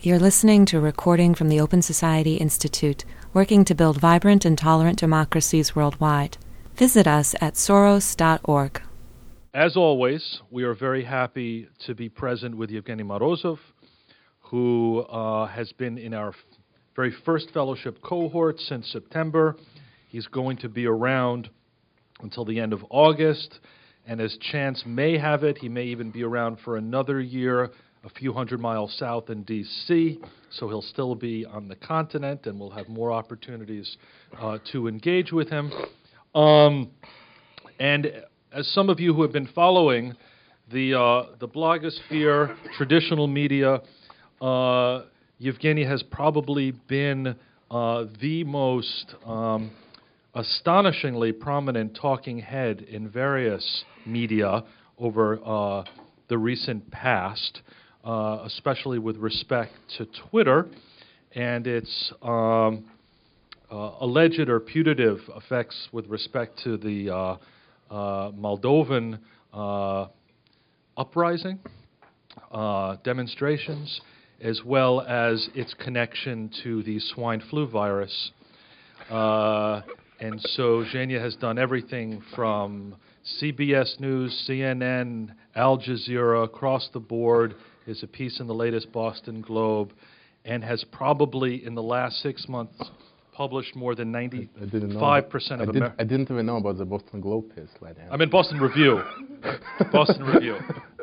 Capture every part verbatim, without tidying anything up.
You're listening to a recording from the Open Society Institute, working to build vibrant and tolerant democracies worldwide. Visit us at soros dot org. As always, we are very happy to be present with Yevgeny Morozov, who uh, has been in our f- very first fellowship cohort since September. He's going to be around until the end of August, and as chance may have it, he may even be around for another year, a few hundred miles south in D C, so he'll still be on the continent, and we'll have more opportunities uh, to engage with him. Um, and as some of you who have been following the uh, the blogosphere, traditional media, uh, Yevgeny has probably been uh, the most um, astonishingly prominent talking head in various media over uh, the recent past, uh, especially with respect to Twitter and its um, uh, alleged or putative effects with respect to the uh, uh, Moldovan uh, uprising, uh, demonstrations, as well as its connection to the swine flu virus. Uh, and so Zhenya has done everything from C B S News, C N N, Al Jazeera, across the board. Is a piece in the latest Boston Globe, and has probably in the last six months published more than ninety-five percent of America. I didn't even know about the Boston Globe piece. Right now. I'm in Boston Review. Boston Review.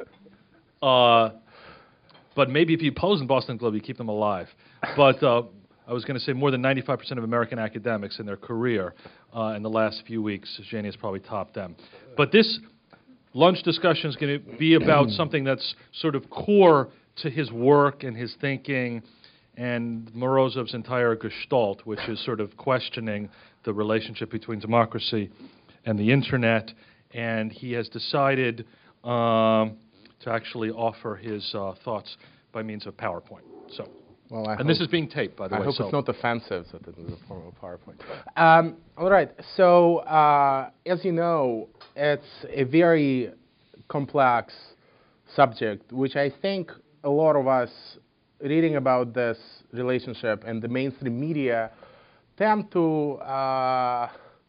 Uh, but maybe if you pose in Boston Globe, you keep them alive. But uh, I was going to say more than ninety-five percent of American academics in their career uh, in the last few weeks, Zhenya has probably topped them. But this lunch discussion is going to be about something that's sort of core to his work and his thinking and Morozov's entire gestalt, which is sort of questioning the relationship between democracy and the internet. And he has decided um, to actually offer his uh, thoughts by means of PowerPoint. So, well, I and hope, this is being taped, by the I way. I hope so. it's not offensive that it is a form of PowerPoint. Um, all right. So, uh, as you know, it's a very complex subject, which I think a lot of us reading about this relationship and the mainstream media tend to uh,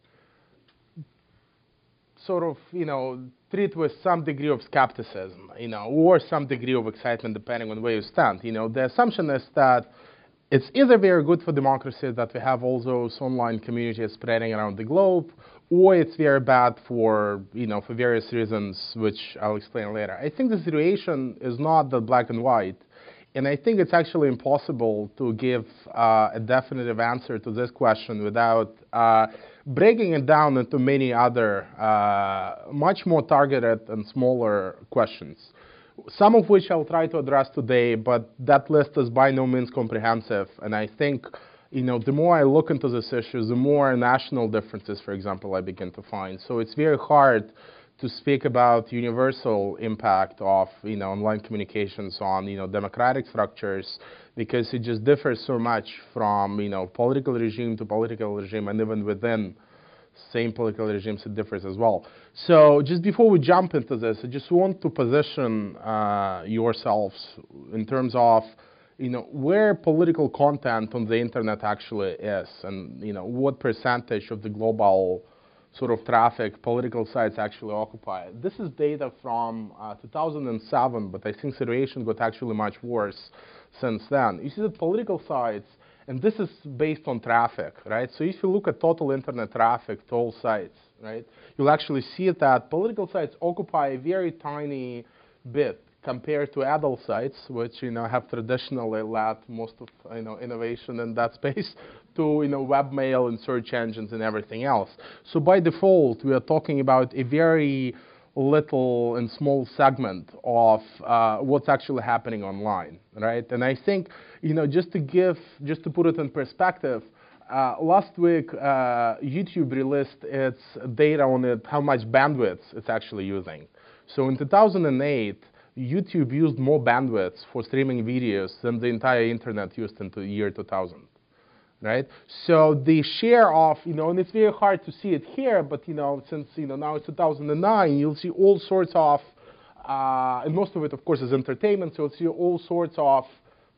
sort of, you know, treat with some degree of skepticism, you know, or some degree of excitement, depending on where you stand. You know, the assumption is that it's either very good for democracy that we have all those online communities spreading around the globe, or it's very bad for, you know, for various reasons, which I'll explain later. I think the situation is not that black and white, and I think it's actually impossible to give uh, a definitive answer to this question without uh, breaking it down into many other, uh, much more targeted and smaller questions, some of which I'll try to address today, but that list is by no means comprehensive, and I think, you know, the more I look into this issue, the more national differences, for example, I begin to find. So it's very hard to speak about universal impact of, you know, online communications on, you know, democratic structures, because it just differs so much from, you know, political regime to political regime, and even within same political regimes it differs as well. So just before we jump into this, I just want to position uh, yourselves in terms of, you know, where political content on the internet actually is, and, you know, what percentage of the global sort of traffic political sites actually occupy. This is data from uh, two thousand seven, but I think situation got actually much worse since then. You see that political sites, and this is based on traffic, right? So if you look at total internet traffic to all sites, right, you'll actually see that political sites occupy a very tiny bit compared to adult sites, which, you know, have traditionally led most of, you know, innovation in that space, to, you know, webmail and search engines and everything else. So by default, we are talking about a very little and small segment of uh, what's actually happening online, right? And I think, you know, just to give, just to put it in perspective, uh, last week uh, YouTube released its data on it, how much bandwidth it's actually using. So in two thousand eight, YouTube used more bandwidth for streaming videos than the entire internet used in the year two thousand, right? So the share of, you know, and it's very hard to see it here, but, you know, since, you know, now it's two thousand nine, you'll see all sorts of, uh, and most of it, of course, is entertainment, so you'll see all sorts of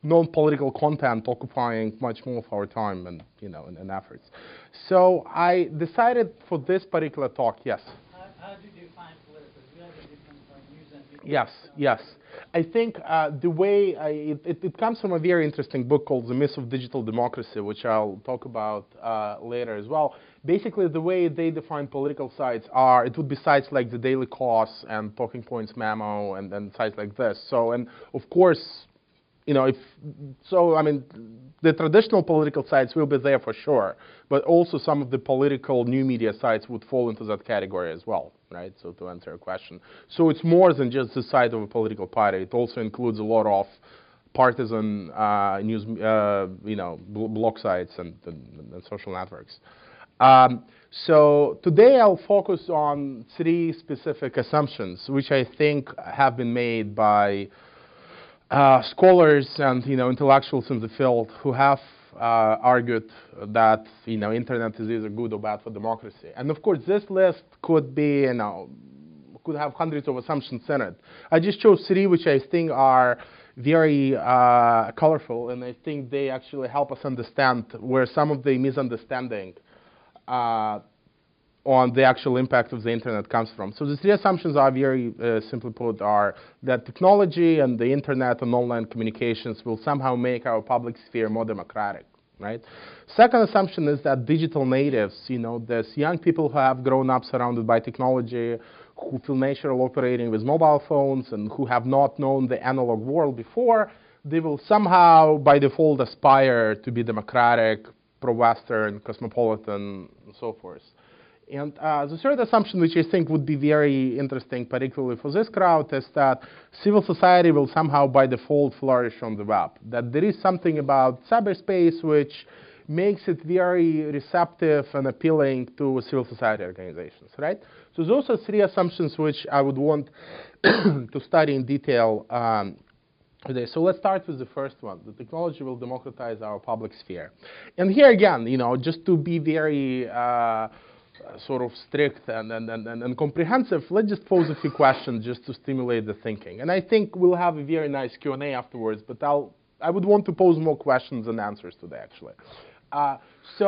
non-political content occupying much more of our time and, you know, and, and efforts. So I decided for this particular talk, yes? How, how do you define political? We have a difference from news and media. Yes, yes. I think uh, the way I, it, it, it comes from a very interesting book called The Myth of Digital Democracy, which I'll talk about uh, later as well. Basically, the way they define political sites are, it would be sites like the Daily Kos and Talking Points Memo and, and sites like this. So, and of course, you know, if, so, I mean, the traditional political sites will be there for sure, but also some of the political new media sites would fall into that category as well, right? So to answer your question. So it's more than just the site of a political party. It also includes a lot of partisan uh, news, uh, you know, bl blog sites and, and, and social networks. Um, so today I'll focus on three specific assumptions, which I think have been made by Uh, scholars and, you know, intellectuals in the field who have uh, argued that, you know, internet is either good or bad for democracy. And of course, this list could be, you know, could have hundreds of assumptions in it. I just chose three which I think are very uh, colorful, and I think they actually help us understand where some of the misunderstanding uh, on the actual impact of the internet comes from. So the three assumptions are very uh, simply put are that technology and the internet and online communications will somehow make our public sphere more democratic, right? Second assumption is that digital natives, you know, there's young people who have grown up surrounded by technology, who feel natural operating with mobile phones and who have not known the analog world before, they will somehow by default aspire to be democratic, pro-Western, cosmopolitan, and so forth. And uh, the third assumption, which I think would be very interesting, particularly for this crowd, is that civil society will somehow by default flourish on the web. That there is something about cyberspace which makes it very receptive and appealing to civil society organizations, right? So those are three assumptions which I would want to study in detail um, today. So let's start with the first one. The technology will democratize our public sphere. And here again, you know, just to be very uh, Uh, sort of strict and, and, and, and comprehensive, let's just pose a few questions just to stimulate the thinking. And I think we'll have a very nice Q and A afterwards, but I'll, I would want to pose more questions and answers today, actually. Uh, so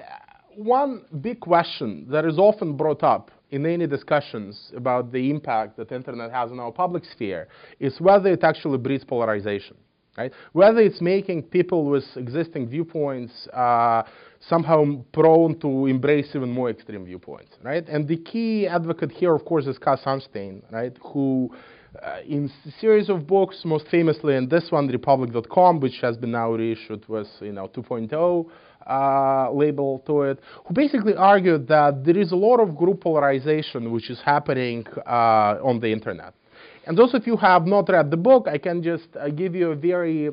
uh, one big question that is often brought up in any discussions about the impact that the internet has on our public sphere is whether it actually breeds polarization. Right? Whether it's making people with existing viewpoints uh, somehow prone to embrace even more extreme viewpoints, right? And the key advocate here, of course, is Cass Sunstein, right? Who, uh, in a series of books, most famously in this one, Republic dot com, which has been now reissued with, you know, two point oh uh, label to it, who basically argued that there is a lot of group polarization which is happening uh, on the internet. And those of you who have not read the book, I can just uh, give you a very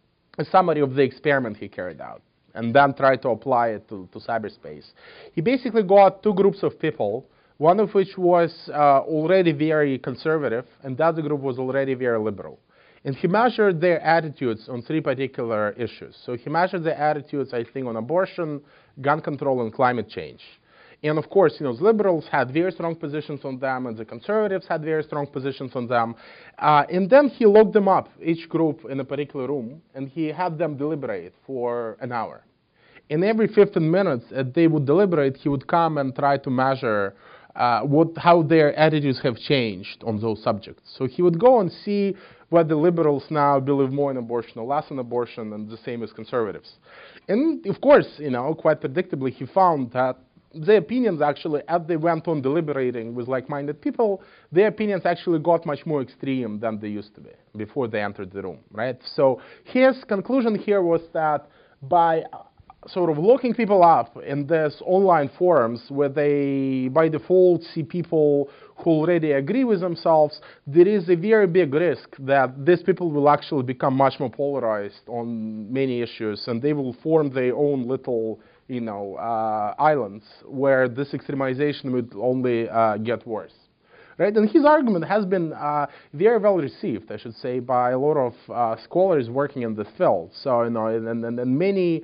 a summary of the experiment he carried out, and then try to apply it to, to cyberspace. He basically got two groups of people, one of which was uh, already very conservative, and the other group was already very liberal. And he measured their attitudes on three particular issues. So he measured their attitudes, I think, on abortion, gun control, and climate change. And of course, you know, the liberals had very strong positions on them, and the conservatives had very strong positions on them. Uh, and then he locked them up, each group in a particular room, and he had them deliberate for an hour. And every fifteen minutes, as they would deliberate, he would come and try to measure uh, what, how their attitudes have changed on those subjects. So he would go and see whether liberals now believe more in abortion or less in abortion, and the same as conservatives. And of course, you know, quite predictably, he found that their opinions actually, as they went on deliberating with like-minded people, their opinions actually got much more extreme than they used to be before they entered the room, right? So his conclusion here was that by sort of looking people up in these online forums where they, by default, see people who already agree with themselves, there is a very big risk that these people will actually become much more polarized on many issues, and they will form their own little you know, uh, islands where this extremization would only uh, get worse, right? And his argument has been uh, very well received, I should say, by a lot of uh, scholars working in this field. So, you know, and, and, and many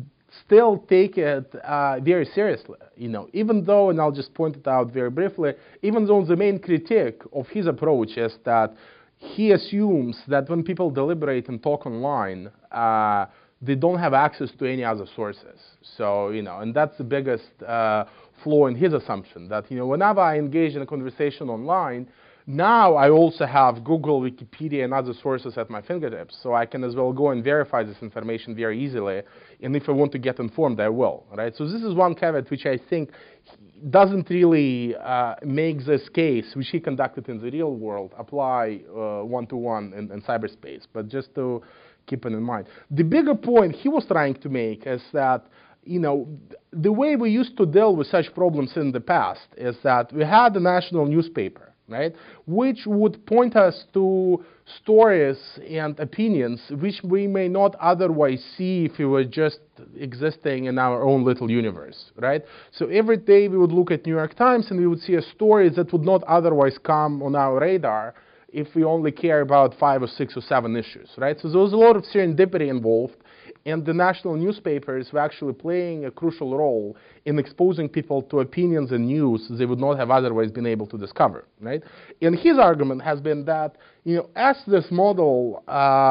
still take it uh, very seriously, you know, even though, and I'll just point it out very briefly, even though the main critique of his approach is that he assumes that when people deliberate and talk online, uh, they don't have access to any other sources. So, you know, and that's the biggest uh, flaw in his assumption, that, you know, whenever I engage in a conversation online, now I also have Google, Wikipedia, and other sources at my fingertips, so I can as well go and verify this information very easily, and if I want to get informed, I will, right? So this is one caveat which I think doesn't really uh, make this case, which he conducted in the real world, apply uh, one-to-one in, in cyberspace, but just to keep it in mind. The bigger point he was trying to make is that, you know, the way we used to deal with such problems in the past is that we had a national newspaper, right, which would point us to stories and opinions which we may not otherwise see if we were just existing in our own little universe, right? So every day we would look at New York Times and we would see a story that would not otherwise come on our radar if we only care about five or six or seven issues, right? So there was a lot of serendipity involved, and the national newspapers were actually playing a crucial role in exposing people to opinions and news they would not have otherwise been able to discover, right? And his argument has been that, you know, as this model,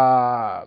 uh,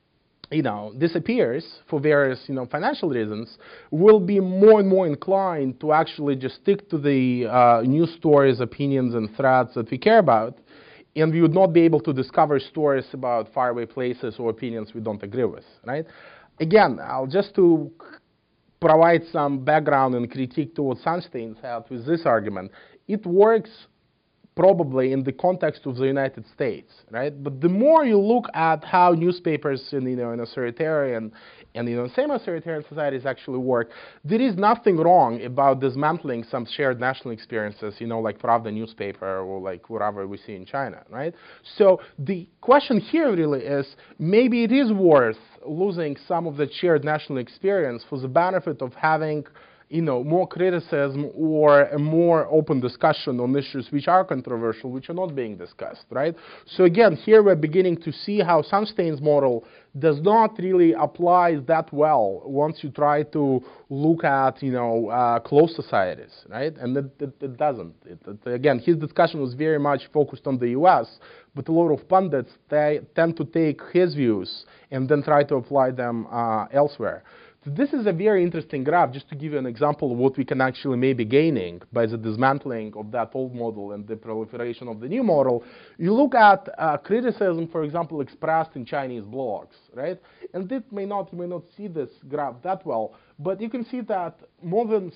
you know, disappears for various, you know, financial reasons, we'll be more and more inclined to actually just stick to the uh, news stories, opinions, and threads that we care about, and we would not be able to discover stories about faraway places or opinions we don't agree with, right? Again, I'll just to provide some background and critique to what Sunstein had with this argument. It works probably in the context of the United States, right? But the more you look at how newspapers in, you know, in authoritarian and, you know, semi-authoritarian societies actually work, there is nothing wrong about dismantling some shared national experiences, you know, like Pravda newspaper or like whatever we see in China, right? So the question here really is, maybe it is worth losing some of the shared national experience for the benefit of having, you know, more criticism or a more open discussion on issues which are controversial, which are not being discussed, right? So again, here we're beginning to see how Sunstein's model does not really apply that well once you try to look at, you know, uh, closed societies, right? And it, it, it doesn't. It, it, again, his discussion was very much focused on the U S, but a lot of pundits, they tend to take his views and then try to apply them uh, elsewhere. This is a very interesting graph, just to give you an example of what we can actually maybe gaining by the dismantling of that old model and the proliferation of the new model. You look at uh, criticism, for example, expressed in Chinese blogs, right? And this may not, you may not see this graph that well, but you can see that more than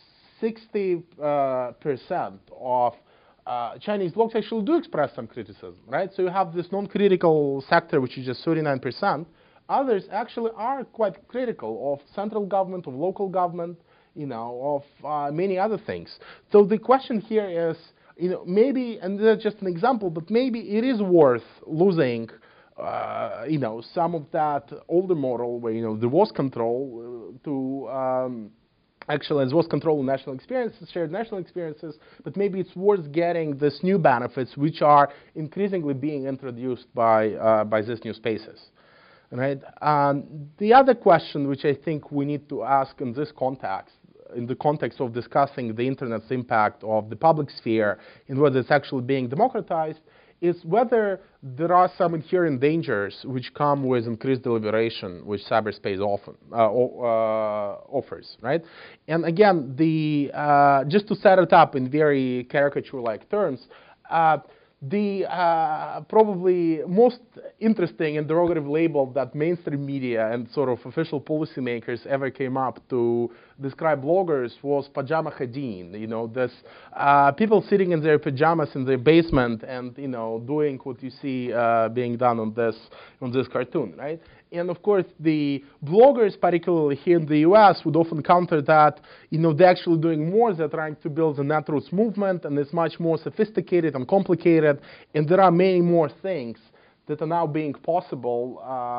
sixty percent of uh, Chinese blogs actually do express some criticism, right? So you have this non-critical sector, which is just thirty-nine percent. Others actually are quite critical of central government, of local government, you know, of uh, many other things. So the question here is, you know, maybe, and that's just an example, but maybe it is worth losing, uh, you know, some of that older model where, you know, there was control uh, to um, actually there was control of national experiences, shared national experiences, but maybe it's worth getting this new benefits which are increasingly being introduced by, uh, by these new spaces. Right. Um, the other question, which I think we need to ask in this context, in the context of discussing the internet's impact of the public sphere and whether it's actually being democratized, is whether there are some inherent dangers which come with increased deliberation, which cyberspace often uh, uh, offers. Right. And again, the uh, just to set it up in very caricature-like terms. Uh, The uh, probably most interesting and derogative label that mainstream media and sort of official policymakers ever came up to describe bloggers was pajama hadin. You know, this uh, people sitting in their pajamas in their basement and, you know, doing what you see uh, being done on this on this cartoon, right? And of course, the bloggers, particularly here in the U S, would often counter that, you know, they're actually doing more. They're trying to build the net roots movement, and it's much more sophisticated and complicated. And there are many more things that are now being possible,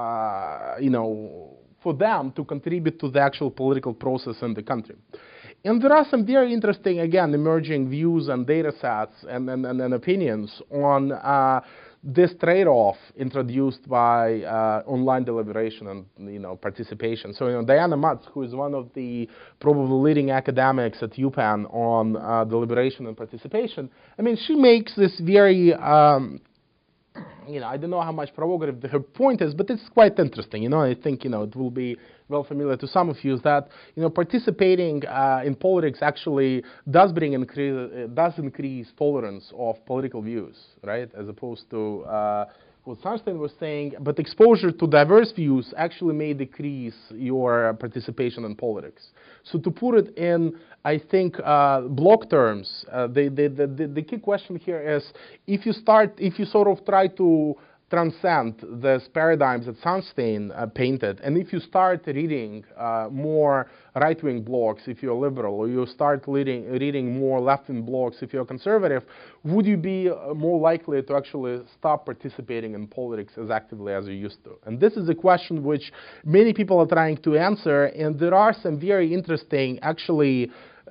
uh, you know, for them to contribute to the actual political process in the country. And there are some very interesting, again, emerging views and data sets and, and, and, and opinions on uh, this trade-off introduced by uh, online deliberation and, you know, participation. So, you know, Diana Matz, who is one of the probably leading academics at UPenn on uh, deliberation and participation, I mean, she makes this very um, you know, I don't know how much provocative the, her point is, but it's quite interesting. You know, I think, you know, it will be well familiar to some of you that, you know, participating uh, in politics actually does bring increase, uh, does increase tolerance of political views, right? As opposed to uh, what Sunstein was saying, but exposure to diverse views actually may decrease your participation in politics. So to put it in, I think, uh, block terms, uh, the, the, the, the key question here is, if you start, if you sort of try to transcend these paradigms that Sunstein uh, painted, and if you start reading uh, more right-wing blogs if you're liberal, or you start reading, reading more left-wing blogs if you're conservative, would you be uh, more likely to actually stop participating in politics as actively as you used to? And this is a question which many people are trying to answer, and there are some very interesting, actually,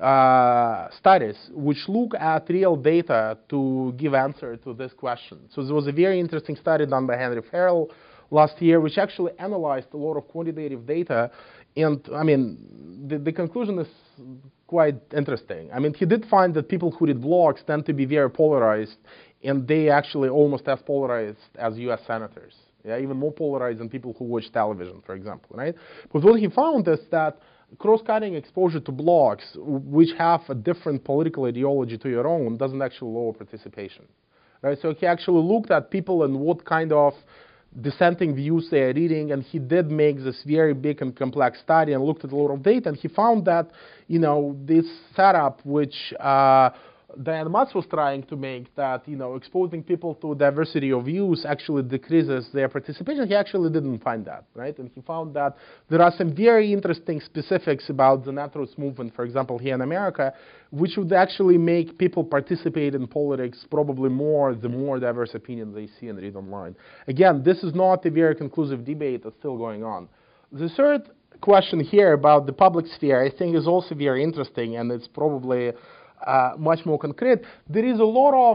Uh, studies which look at real data to give answer to this question. So there was a very interesting study done by Henry Farrell last year, which actually analyzed a lot of quantitative data, and I mean, the, the conclusion is quite interesting. I mean, he did find that people who read blogs tend to be very polarized, and they actually almost as polarized as U S senators. Yeah, even more polarized than people who watch television, for example, right? But what he found is that cross-cutting exposure to blogs which have a different political ideology to your own doesn't actually lower participation, right? So he actually looked at people and what kind of dissenting views they are reading, and he did make this very big and complex study and looked at a lot of data, and he found that, you know, this setup which uh, Diane Matz was trying to make, that, you know, exposing people to diversity of views actually decreases their participation. He actually didn't find that, right? And he found that there are some very interesting specifics about the net roots movement, for example, here in America, which would actually make people participate in politics probably more the more diverse opinions they see and read online. Again, this is not a very conclusive debate that's still going on. The third question here about the public sphere, I think, is also very interesting, and it's probably Uh, much more concrete. There is a lot of,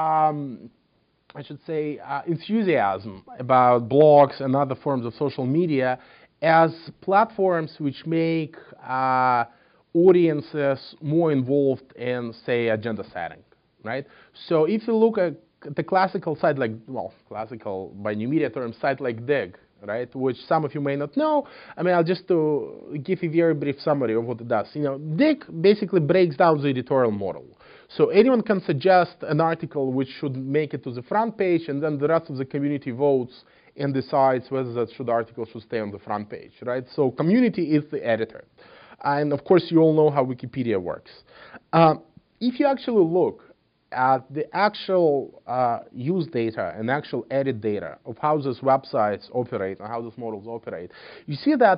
um, I should say, uh, enthusiasm about blogs and other forms of social media as platforms which make uh, audiences more involved in, say, agenda setting, right? So if you look at the classical site like, well, classical by new media terms, site like Digg, right, which some of you may not know. I mean, I'll just to give a very brief summary of what it does. You know, Digg basically breaks down the editorial model. So anyone can suggest an article which should make it to the front page, and then the rest of the community votes and decides whether that should article should stay on the front page, right? So community is the editor. And of course, you all know how Wikipedia works. Um, if you actually look at the actual uh, use data and actual edit data of how those websites operate and how those models operate, you see that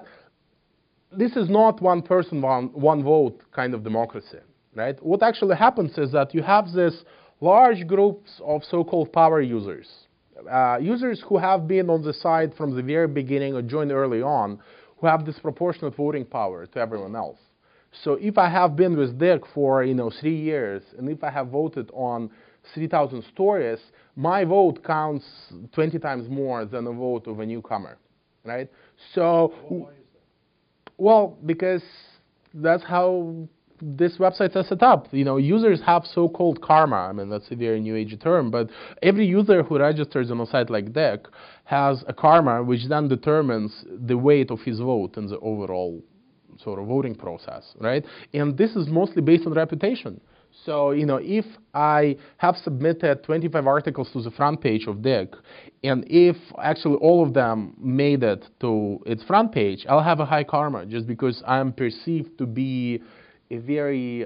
this is not one person, one, one vote kind of democracy, right? What actually happens is that you have this large groups of so-called power users, uh, users who have been on the site from the very beginning or joined early on, who have disproportionate voting power to everyone else. So if I have been with Digg for, you know, three years, and if I have voted on three thousand stories, my vote counts twenty times more than a vote of a newcomer, right? So, well, why is that? Well, because that's how this websites are set up. You know, users have so-called karma. I mean, that's a very new age term, but every user who registers on a site like Digg has a karma, which then determines the weight of his vote in the overall sort of voting process, right? And this is mostly based on reputation. So, you know, if I have submitted twenty-five articles to the front page of Digg, and if actually all of them made it to its front page, I'll have a high karma just because I'm perceived to be a very,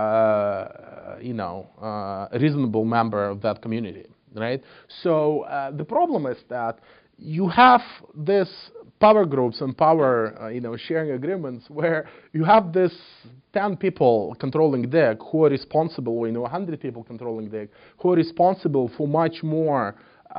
uh, you know, uh, reasonable member of that community, right? So uh, the problem is that you have this power groups and power, uh, you know, sharing agreements where you have this ten people controlling Digg who are responsible, or, you know, one hundred people controlling Digg who are responsible for much more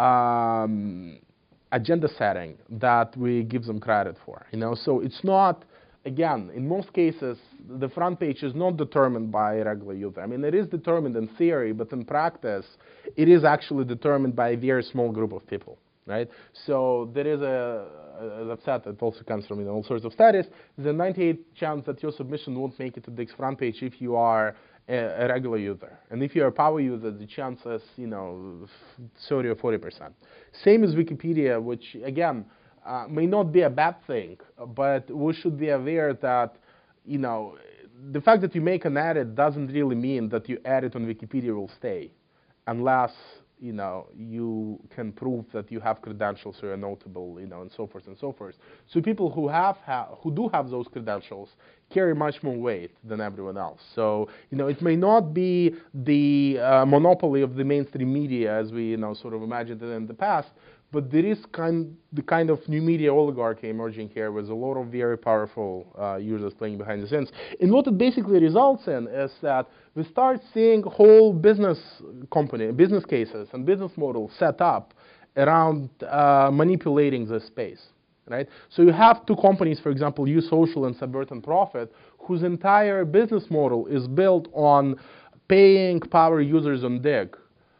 um, agenda setting that we give them credit for, you know. So it's not, again, in most cases, the front page is not determined by a regular user. I mean, it is determined in theory, but in practice, it is actually determined by a very small group of people, right? So there is a, as I've said, it also comes from, you know, all sorts of studies. There's a ninety-eight chance that your submission won't make it to Digg's front page if you are a, a regular user. And if you're a power user, the chance is, you know, thirty or forty percent. Same as Wikipedia, which, again, uh, may not be a bad thing, but we should be aware that, you know, the fact that you make an edit doesn't really mean that your edit on Wikipedia will stay, unless, you know, you can prove that you have credentials or you're notable, you know, and so forth and so forth. So people who have ha who do have those credentials carry much more weight than everyone else. So, you know, it may not be the uh, monopoly of the mainstream media as we, you know, sort of imagined it in the past, but there is kind the kind of new media oligarchy emerging here with a lot of very powerful uh, users playing behind the scenes. And what it basically results in is that we start seeing whole business company, business cases and business models set up around uh, manipulating this space, right? So you have two companies, for example, USocial and Subvert and Profit, whose entire business model is built on paying power users on Digg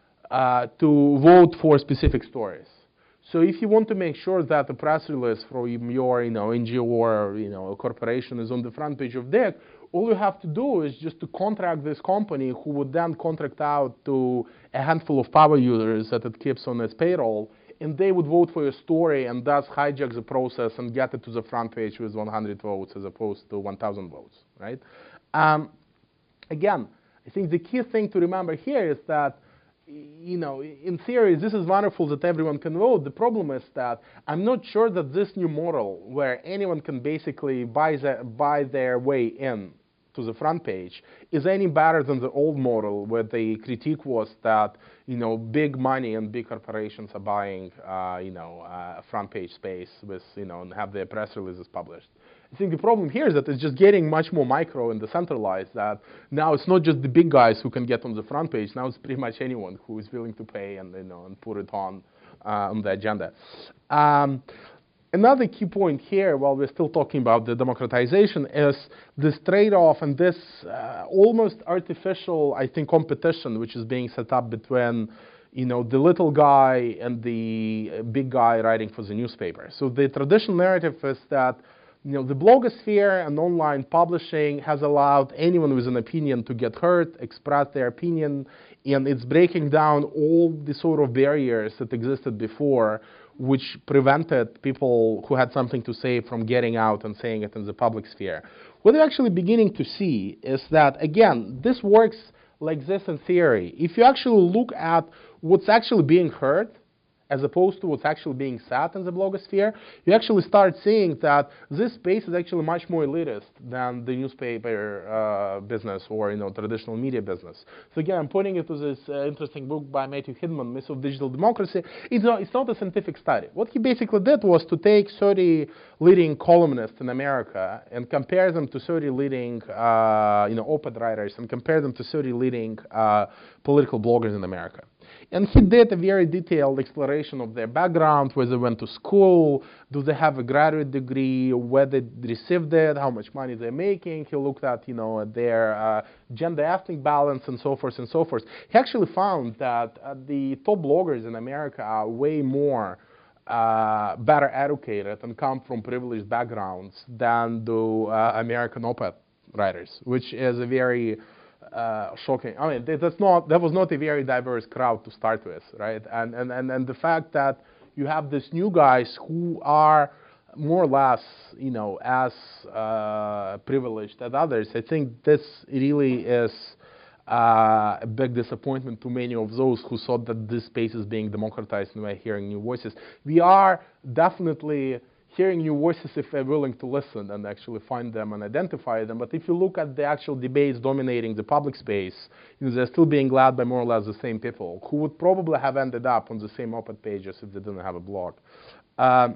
uh, to vote for specific stories. So if you want to make sure that the press release from your, you know, N G O or, you know, a corporation is on the front page of Digg, all you have to do is just to contract this company, who would then contract out to a handful of power users that it keeps on its payroll, and they would vote for your story and thus hijack the process and get it to the front page with one hundred votes as opposed to one thousand votes, right? Um, again, I think the key thing to remember here is that, you know, in theory, this is wonderful that everyone can vote. The problem is that I'm not sure that this new model, where anyone can basically buy, the, buy their way in to the front page, is any better than the old model, where the critique was that, you know, big money and big corporations are buying, uh, you know, uh, front page space with, you know, and have their press releases published. I think the problem here is that it's just getting much more micro and decentralized, that now it's not just the big guys who can get on the front page. Now it's pretty much anyone who is willing to pay and, you know, and put it on, uh, on the agenda. Um, another key point here, while we're still talking about the democratization, is this trade-off and this uh, almost artificial, I think, competition which is being set up between, you know, the little guy and the big guy writing for the newspaper. So the traditional narrative is that, you know, the blogosphere and online publishing has allowed anyone with an opinion to get heard, express their opinion, and it's breaking down all the sort of barriers that existed before, which prevented people who had something to say from getting out and saying it in the public sphere. What we're actually beginning to see is that, again, this works like this in theory. If you actually look at what's actually being heard, as opposed to what's actually being said in the blogosphere, you actually start seeing that this space is actually much more elitist than the newspaper uh, business or, you know, traditional media business. So again, I'm pointing you to this uh, interesting book by Matthew Hidman, Myths of Digital Democracy. It's not, it's not a scientific study. What he basically did was to take thirty leading columnists in America and compare them to thirty leading, uh, you know, op-ed writers, and compare them to thirty leading uh, political bloggers in America. And he did a very detailed exploration of their background, where they went to school, do they have a graduate degree, where they received it, how much money they're making. He looked at, you know, at their uh, gender-ethnic balance and so forth and so forth. He actually found that uh, the top bloggers in America are way more uh, better educated and come from privileged backgrounds than do uh, American op-ed writers, which is a very Uh, shocking. I mean, that's not, that was not a very diverse crowd to start with, right? And, and, and, and the fact that you have these new guys who are more or less, you know, as uh, privileged as others, I think this really is uh, a big disappointment to many of those who thought that this space is being democratized and we're hearing new voices. We are definitely hearing new voices if we're willing to listen and actually find them and identify them. But if you look at the actual debates dominating the public space, you know, they're still being led by more or less the same people who would probably have ended up on the same op-ed pages if they didn't have a blog. Um,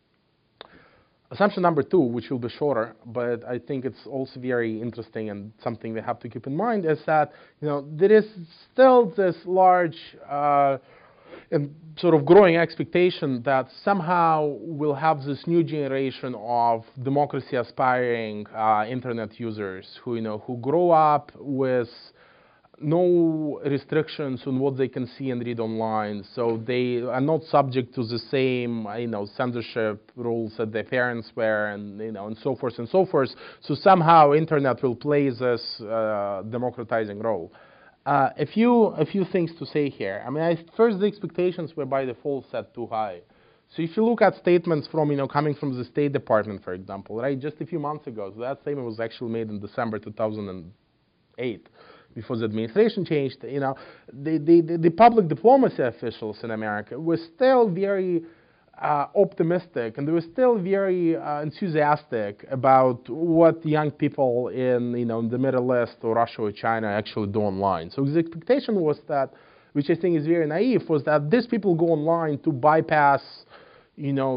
assumption number two, which will be shorter, but I think it's also very interesting and something we have to keep in mind, is that, you know, there is still this large uh, and sort of growing expectation that somehow we'll have this new generation of democracy-aspiring uh, internet users who, you know, who grow up with no restrictions on what they can see and read online, so they are not subject to the same, you know, censorship rules that their parents were, and you know, and so forth and so forth. So somehow, internet will play this uh, democratizing role. Uh, a few a few things to say here. I mean, I, first, the expectations were by default set too high. So if you look at statements from, you know, coming from the State Department, for example, right, just a few months ago, so that statement was actually made in December two thousand eight. Before the administration changed, you know, the, the, the public diplomacy officials in America were still very uh, optimistic, and they were still very uh, enthusiastic about what young people in, you know, in the Middle East or Russia or China actually do online. So the expectation was that, which I think is very naive, was that these people go online to bypass, you know,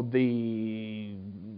the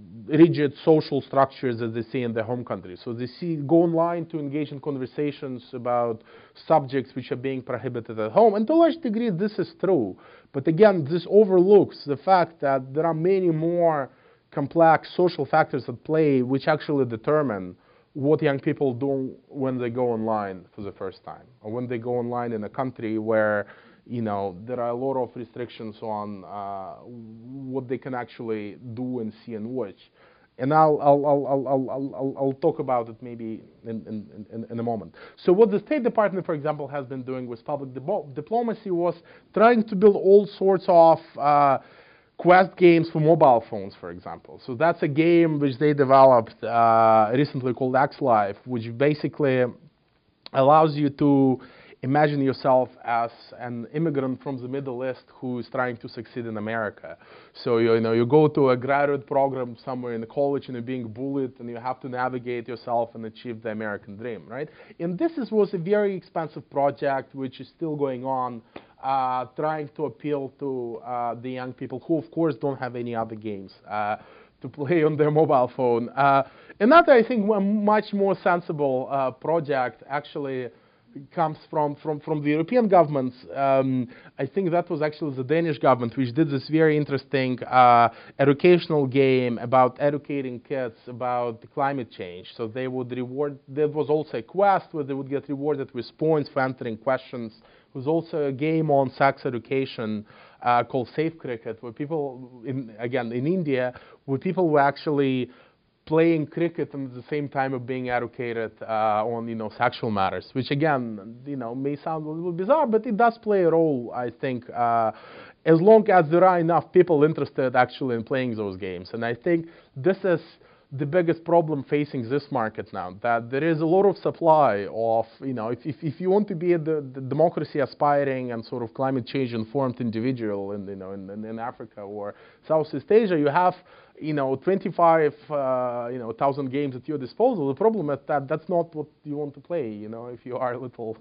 rigid social structures that they see in their home country. So they see, go online to engage in conversations about subjects which are being prohibited at home. And to a large degree, this is true. But again, this overlooks the fact that there are many more complex social factors at play which actually determine what young people do when they go online for the first time, or when they go online in a country where, you know, there are a lot of restrictions on uh, what they can actually do and see and watch. And I'll, I'll, I'll, I'll, I'll, I'll, I'll talk about it maybe in, in, in, in a moment. So what the State Department, for example, has been doing with public diplomacy was trying to build all sorts of uh, Quest games for mobile phones, for example. So that's a game which they developed uh, recently called X-Life, which basically allows you to imagine yourself as an immigrant from the Middle East who is trying to succeed in America. So you, you know, you go to a graduate program somewhere in the college and you're being bullied, and you have to navigate yourself and achieve the American dream, right? And this is, was a very expensive project which is still going on, uh, trying to appeal to uh, the young people who, of course, don't have any other games uh, to play on their mobile phone. Uh, another, I think, a much more sensible uh, project actually comes from, from, from the European governments. Um, I think that was actually the Danish government which did this very interesting uh, educational game about educating kids about climate change. So they would reward, there was also a quest where they would get rewarded with points for answering questions. There was also a game on sex education uh, called Safe Cricket, where people, in, again, in India, where people were actually playing cricket and at the same time of being educated uh, on, you know, sexual matters, which again, you know, may sound a little bizarre, but it does play a role, I think, uh, as long as there are enough people interested actually in playing those games. And I think this is the biggest problem facing this market now, that there is a lot of supply of, you know, if, if, if you want to be a the, the democracy aspiring and sort of climate change informed individual in, you know, in, in, in Africa or Southeast Asia, you have, you know, twenty-five, uh, you know, thousand games at your disposal. The problem is that that's not what you want to play, you know, if you are a little,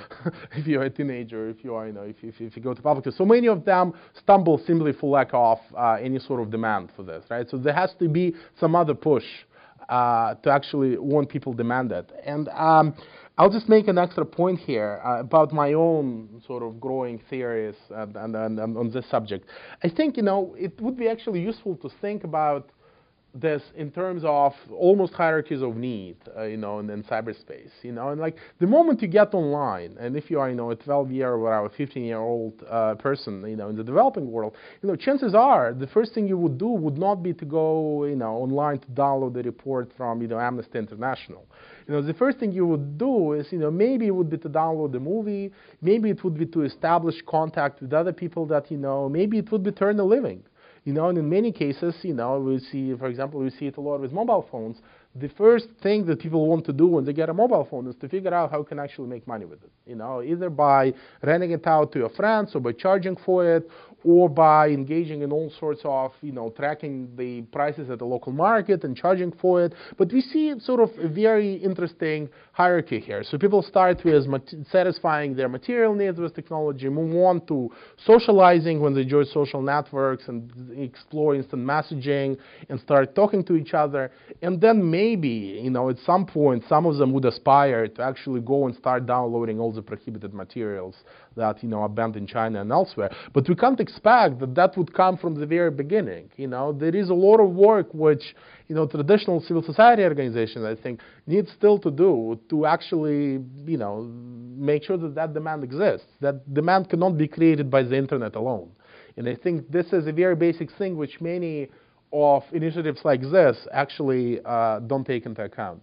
if you're a teenager, if you are, you know, if, if, if you go to public. So many of them stumble simply for lack of uh, any sort of demand for this, right? So there has to be some other push uh, to actually want people demand it. And um, I'll just make an extra point here uh, about my own sort of growing theories and, and, and, and on this subject. I think, you know, it would be actually useful to think about this in terms of almost hierarchies of need, uh, you know, in, in cyberspace, you know, and like the moment you get online, and if you are, you know, a twelve-year or a fifteen-year-old uh, person, you know, in the developing world, you know, chances are the first thing you would do would not be to go, you know, online to download the report from, you know, Amnesty International. You know, the first thing you would do is, you know, maybe it would be to download the movie, maybe it would be to establish contact with other people that you know, maybe it would be to earn a living. You know, and in many cases, you know, we see, for example, we see it a lot with mobile phones. The first thing that people want to do when they get a mobile phone is to figure out how you can actually make money with it. You know, either by renting it out to your friends, or by charging for it, or by engaging in all sorts of, you know, tracking the prices at the local market and charging for it. But we see sort of a very interesting hierarchy here. So people start with satisfying their material needs with technology, move on to socializing when they join social networks and explore instant messaging and start talking to each other. And then maybe, you know, at some point, some of them would aspire to actually go and start downloading all the prohibited materials that, you know, are banned in China and elsewhere. But we can't expect that that would come from the very beginning. You know, there is a lot of work which, you know, traditional civil society organizations, I think, need still to do to actually, you know, make sure that that demand exists. That demand cannot be created by the internet alone. And I think this is a very basic thing which many of initiatives like this actually uh, don't take into account.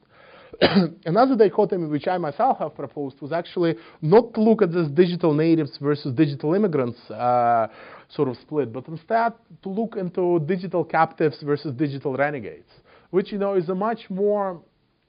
Another dichotomy which I myself have proposed was actually not to look at this digital natives versus digital immigrants uh, sort of split, but instead to look into digital captives versus digital renegades, which, you know, is a much more,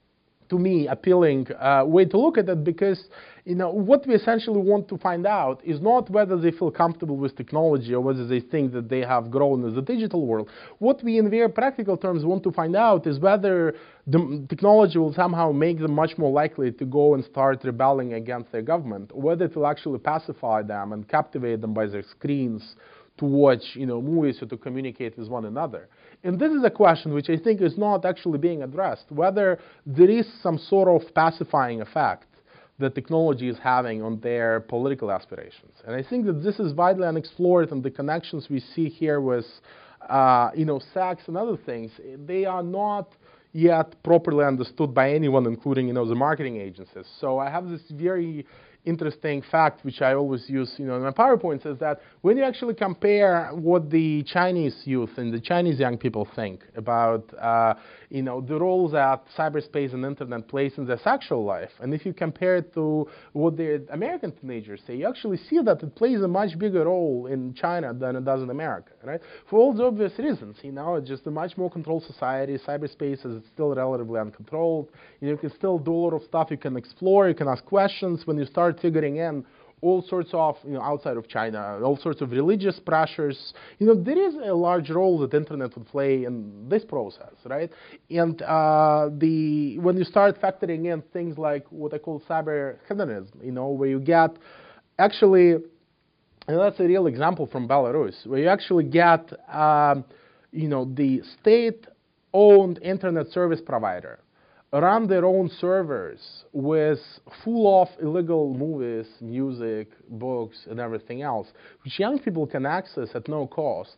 to me, appealing uh, way to look at it, because, you know, what we essentially want to find out is not whether they feel comfortable with technology or whether they think that they have grown in the digital world. What we, in very practical terms, want to find out is whether the technology will somehow make them much more likely to go and start rebelling against their government, or whether it will actually pacify them and captivate them by their screens to watch, you know, movies or to communicate with one another. And this is a question which I think is not actually being addressed, whether there is some sort of pacifying effect that technology is having on their political aspirations. And I think that this is widely unexplored, and the connections we see here with, uh, you know, sex and other things, they are not yet properly understood by anyone, including, you know, the marketing agencies. So I have this very interesting fact, which I always use, you know, in my PowerPoints, is that when you actually compare what the Chinese youth and the Chinese young people think about, uh, you know, the role that cyberspace and internet plays in their sexual life, and if you compare it to what the American teenagers say, you actually see that it plays a much bigger role in China than it does in America, right? For all the obvious reasons, you know, it's just a much more controlled society. Cyberspace is still relatively uncontrolled. You know, you can still do a lot of stuff. You can explore. You can ask questions. When you start figuring in all sorts of, you know, outside of China, all sorts of religious pressures, you know, there is a large role that internet would play in this process, right? And uh, the when you start factoring in things like what I call cyber hedonism, you know, where you get actually, and that's a real example from Belarus, where you actually get, um, you know, the state-owned internet service provider run their own servers with full of illegal movies, music, books, and everything else, which young people can access at no cost,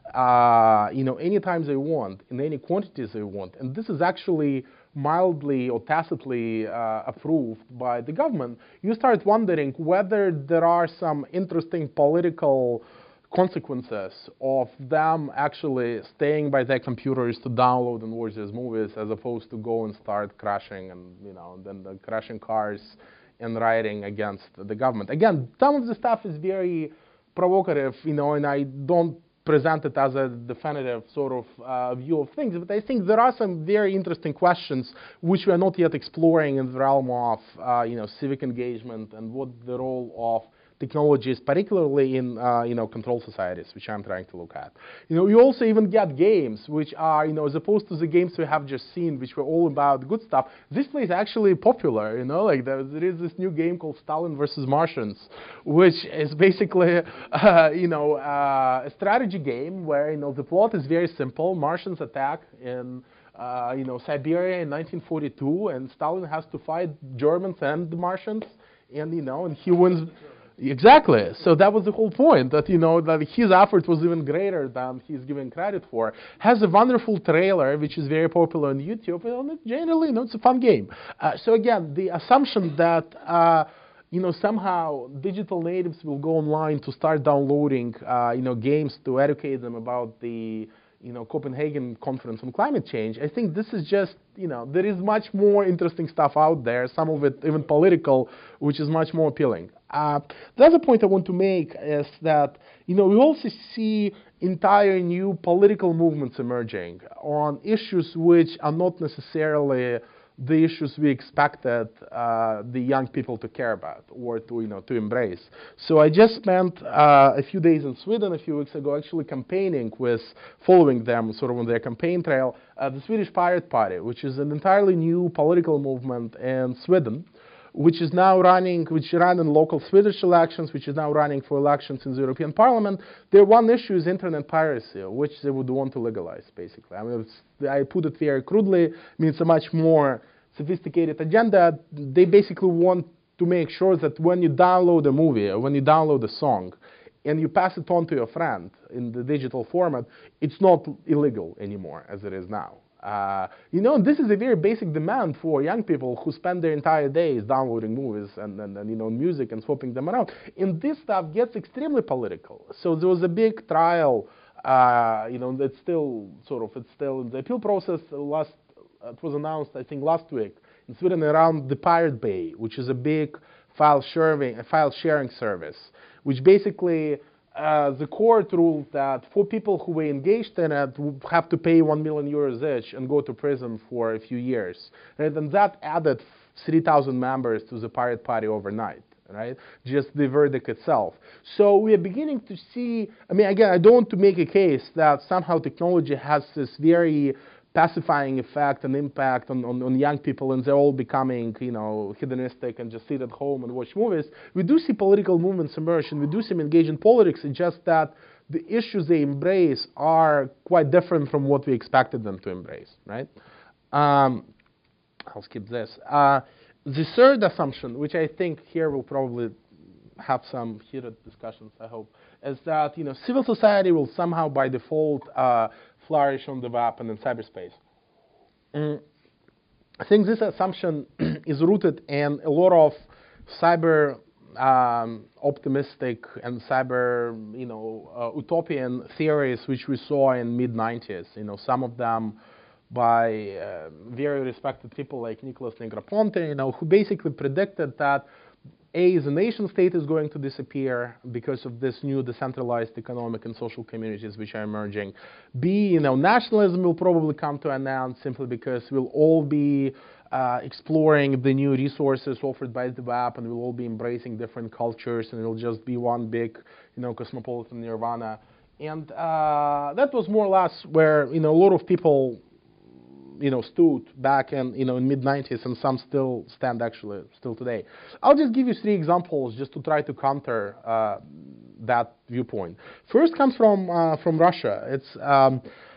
uh, you know, anytime they want, in any quantities they want. And this is actually mildly or tacitly uh, approved by the government. You start wondering whether there are some interesting political consequences of them actually staying by their computers to download and watch these movies, as opposed to go and start crashing and, you know, then the crashing cars and rioting against the government. Again, some of the stuff is very provocative, you know, and I don't present it as a definitive sort of uh, view of things, but I think there are some very interesting questions which we are not yet exploring in the realm of, uh, you know, civic engagement and what the role of technologies, particularly in uh, you know, controlled societies, which I'm trying to look at. You know, you also even get games which are, you know, as opposed to the games we have just seen, which were all about good stuff. This play is actually popular. You know, like there, there is this new game called Stalin versus Martians, which is basically, uh, you know, uh, a strategy game where, you know, the plot is very simple. Martians attack in uh, you know, Siberia in nineteen forty-two, and Stalin has to fight Germans and the Martians, and you know, and he wins. Exactly. So that was the whole point, that, you know, that his effort was even greater than he's given credit for. Has a wonderful trailer, which is very popular on YouTube, and generally, you know, it's a fun game. Uh, so again, the assumption that, uh, you know, somehow digital natives will go online to start downloading, uh, you know, games to educate them about the, you know, Copenhagen Conference on Climate Change, I think this is just, you know, there is much more interesting stuff out there, some of it even political, which is much more appealing. Uh, the other point I want to make is that, you know, we also see entire new political movements emerging on issues which are not necessarily the issues we expected uh, the young people to care about or to, you know, to embrace. So I just spent uh, a few days in Sweden a few weeks ago actually campaigning with, following them sort of on their campaign trail, uh, the Swedish Pirate Party, which is an entirely new political movement in Sweden, which is now running, which ran in local Swedish elections, which is now running for elections in the European Parliament. Their one issue is internet piracy, which they would want to legalize, basically. I mean, it's, I put it very crudely. I mean, it's a much more sophisticated agenda. They basically want to make sure that when you download a movie or when you download a song and you pass it on to your friend in the digital format, it's not illegal anymore as it is now. Uh, you know, this is a very basic demand for young people who spend their entire days downloading movies and, and, and you know, music and swapping them around. And this stuff gets extremely political. So there was a big trial, uh, you know, that's still sort of, it's still in the appeal process. Last, it was announced, I think, last week in Sweden around the Pirate Bay, which is a big file sharing, a file sharing service, which basically Uh, the court ruled that for people who were engaged in it would have to pay one million euros each and go to prison for a few years. Right? And that added three thousand members to the Pirate Party overnight, right? Just the verdict itself. So we are beginning to see, I mean, again, I don't want to make a case that somehow technology has this very pacifying effect and impact on, on, on young people, and they're all becoming, you know, hedonistic and just sit at home and watch movies. We do see political movements emerge, and we do see them engage in politics. It's just that the issues they embrace are quite different from what we expected them to embrace, right? Um, I'll skip this. Uh, the third assumption, which I think here we'll probably have some heated discussions, I hope, is that, you know, civil society will somehow by default uh, flourish on the web and in cyberspace. Mm. I think this assumption is rooted in a lot of cyber um, optimistic and cyber, you know, uh, utopian theories which we saw in mid nineties. You know, some of them by uh, very respected people like Nicholas Negroponte, you know, who basically predicted that A, the nation state is going to disappear because of this new decentralized economic and social communities which are emerging. B, you know, nationalism will probably come to an end simply because we'll all be uh, exploring the new resources offered by the web, and we'll all be embracing different cultures, and it'll just be one big, you know, cosmopolitan nirvana. And uh, that was more or less where, you know, a lot of people, you know, stood back in, you know, in mid nineties, and some still stand actually still today. I'll just give you three examples just to try to counter uh, that viewpoint. First comes from uh, from Russia. It's um,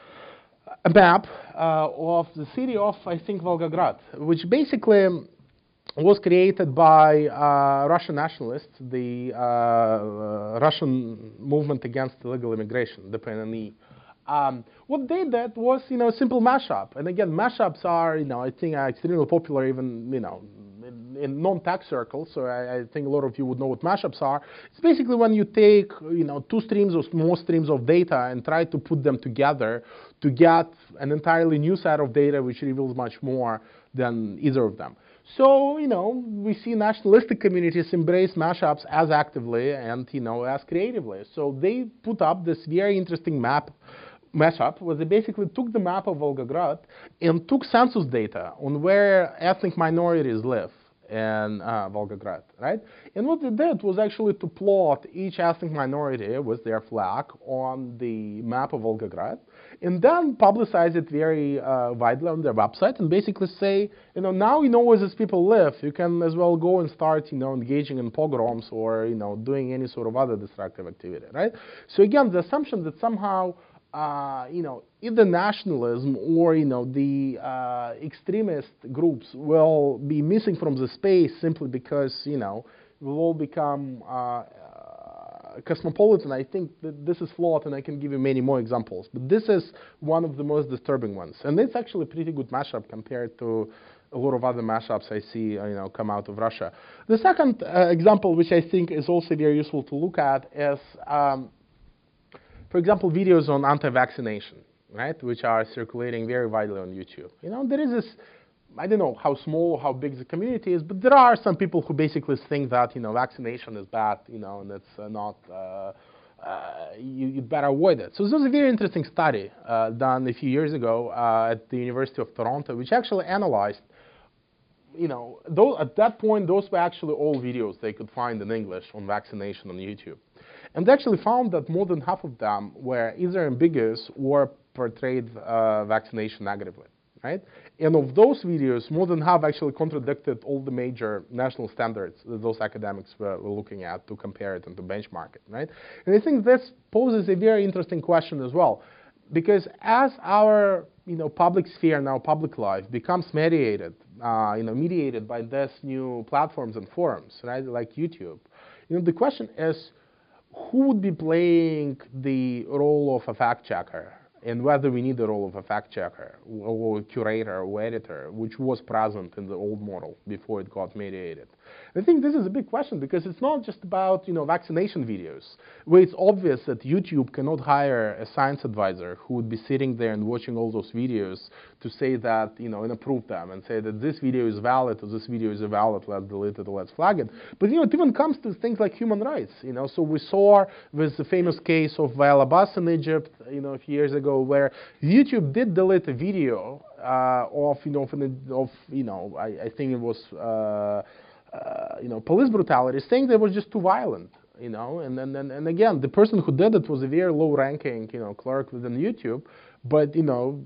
a map uh, of the city of, I think, Volgograd, which basically was created by uh, Russian nationalists, the uh, uh, Russian movement against illegal immigration, the P N N E. Um, what they did was, you know, a simple mashup. And again, mashups are, you know, I think are extremely popular even, you know, in, in non-tech circles. So I, I think a lot of you would know what mashups are. It's basically when you take, you know, two streams or more streams of data and try to put them together to get an entirely new set of data which reveals much more than either of them. So, you know, we see nationalistic communities embrace mashups as actively and, you know, as creatively. So they put up this very interesting map mashup where they basically took the map of Volgograd and took census data on where ethnic minorities live in uh, Volgograd, right? And what they did was actually to plot each ethnic minority with their flag on the map of Volgograd, and then publicize it very uh, widely on their website, and basically say, you know, now you know where these people live. You can as well go and start, you know, engaging in pogroms or, you know, doing any sort of other destructive activity, right? So again, the assumption that somehow Uh, you know, either nationalism or, you know, the uh, extremist groups will be missing from the space simply because, you know, we'll all become uh, uh, cosmopolitan. I think that this is flawed, and I can give you many more examples. But this is one of the most disturbing ones. And it's actually a pretty good mashup compared to a lot of other mashups I see, uh, you know, come out of Russia. The second uh, example, which I think is also very useful to look at, is um, for example, videos on anti-vaccination, right, which are circulating very widely on YouTube. You know, there is this, I don't know how small, how big the community is, but there are some people who basically think that, you know, vaccination is bad, you know, and it's uh, not, uh, uh, you, you'd better avoid it. So this was a very interesting study uh, done a few years ago uh, at the University of Toronto, which actually analyzed, you know, those, at that point, those were actually all videos they could find in English on vaccination on YouTube. And they actually found that more than half of them were either ambiguous or portrayed uh, vaccination negatively, right? And of those videos, more than half actually contradicted all the major national standards that those academics were, were looking at to compare it and to benchmark it, right? And I think this poses a very interesting question as well, because as our you know public sphere and our public life becomes mediated, uh, you know, mediated by these new platforms and forums, right, like YouTube, you know, the question is, who would be playing the role of a fact checker, and whether we need the role of a fact checker or curator or editor, which was present in the old model before it got mediated. I think this is a big question because it's not just about you know vaccination videos, where it's obvious that YouTube cannot hire a science advisor who would be sitting there and watching all those videos to say that you know and approve them and say that this video is valid or this video is invalid, let's delete it or let's flag it. But you know it even comes to things like human rights. You know, so we saw with the famous case of Wael Abbas in Egypt, you know, a few years ago, where YouTube did delete a video uh, of you know of, an, of you know I, I think it was. Uh, Uh, you know, police brutality, saying they were just too violent, you know, and then and, and again, the person who did it was a very low-ranking, you know, clerk within YouTube. But you know,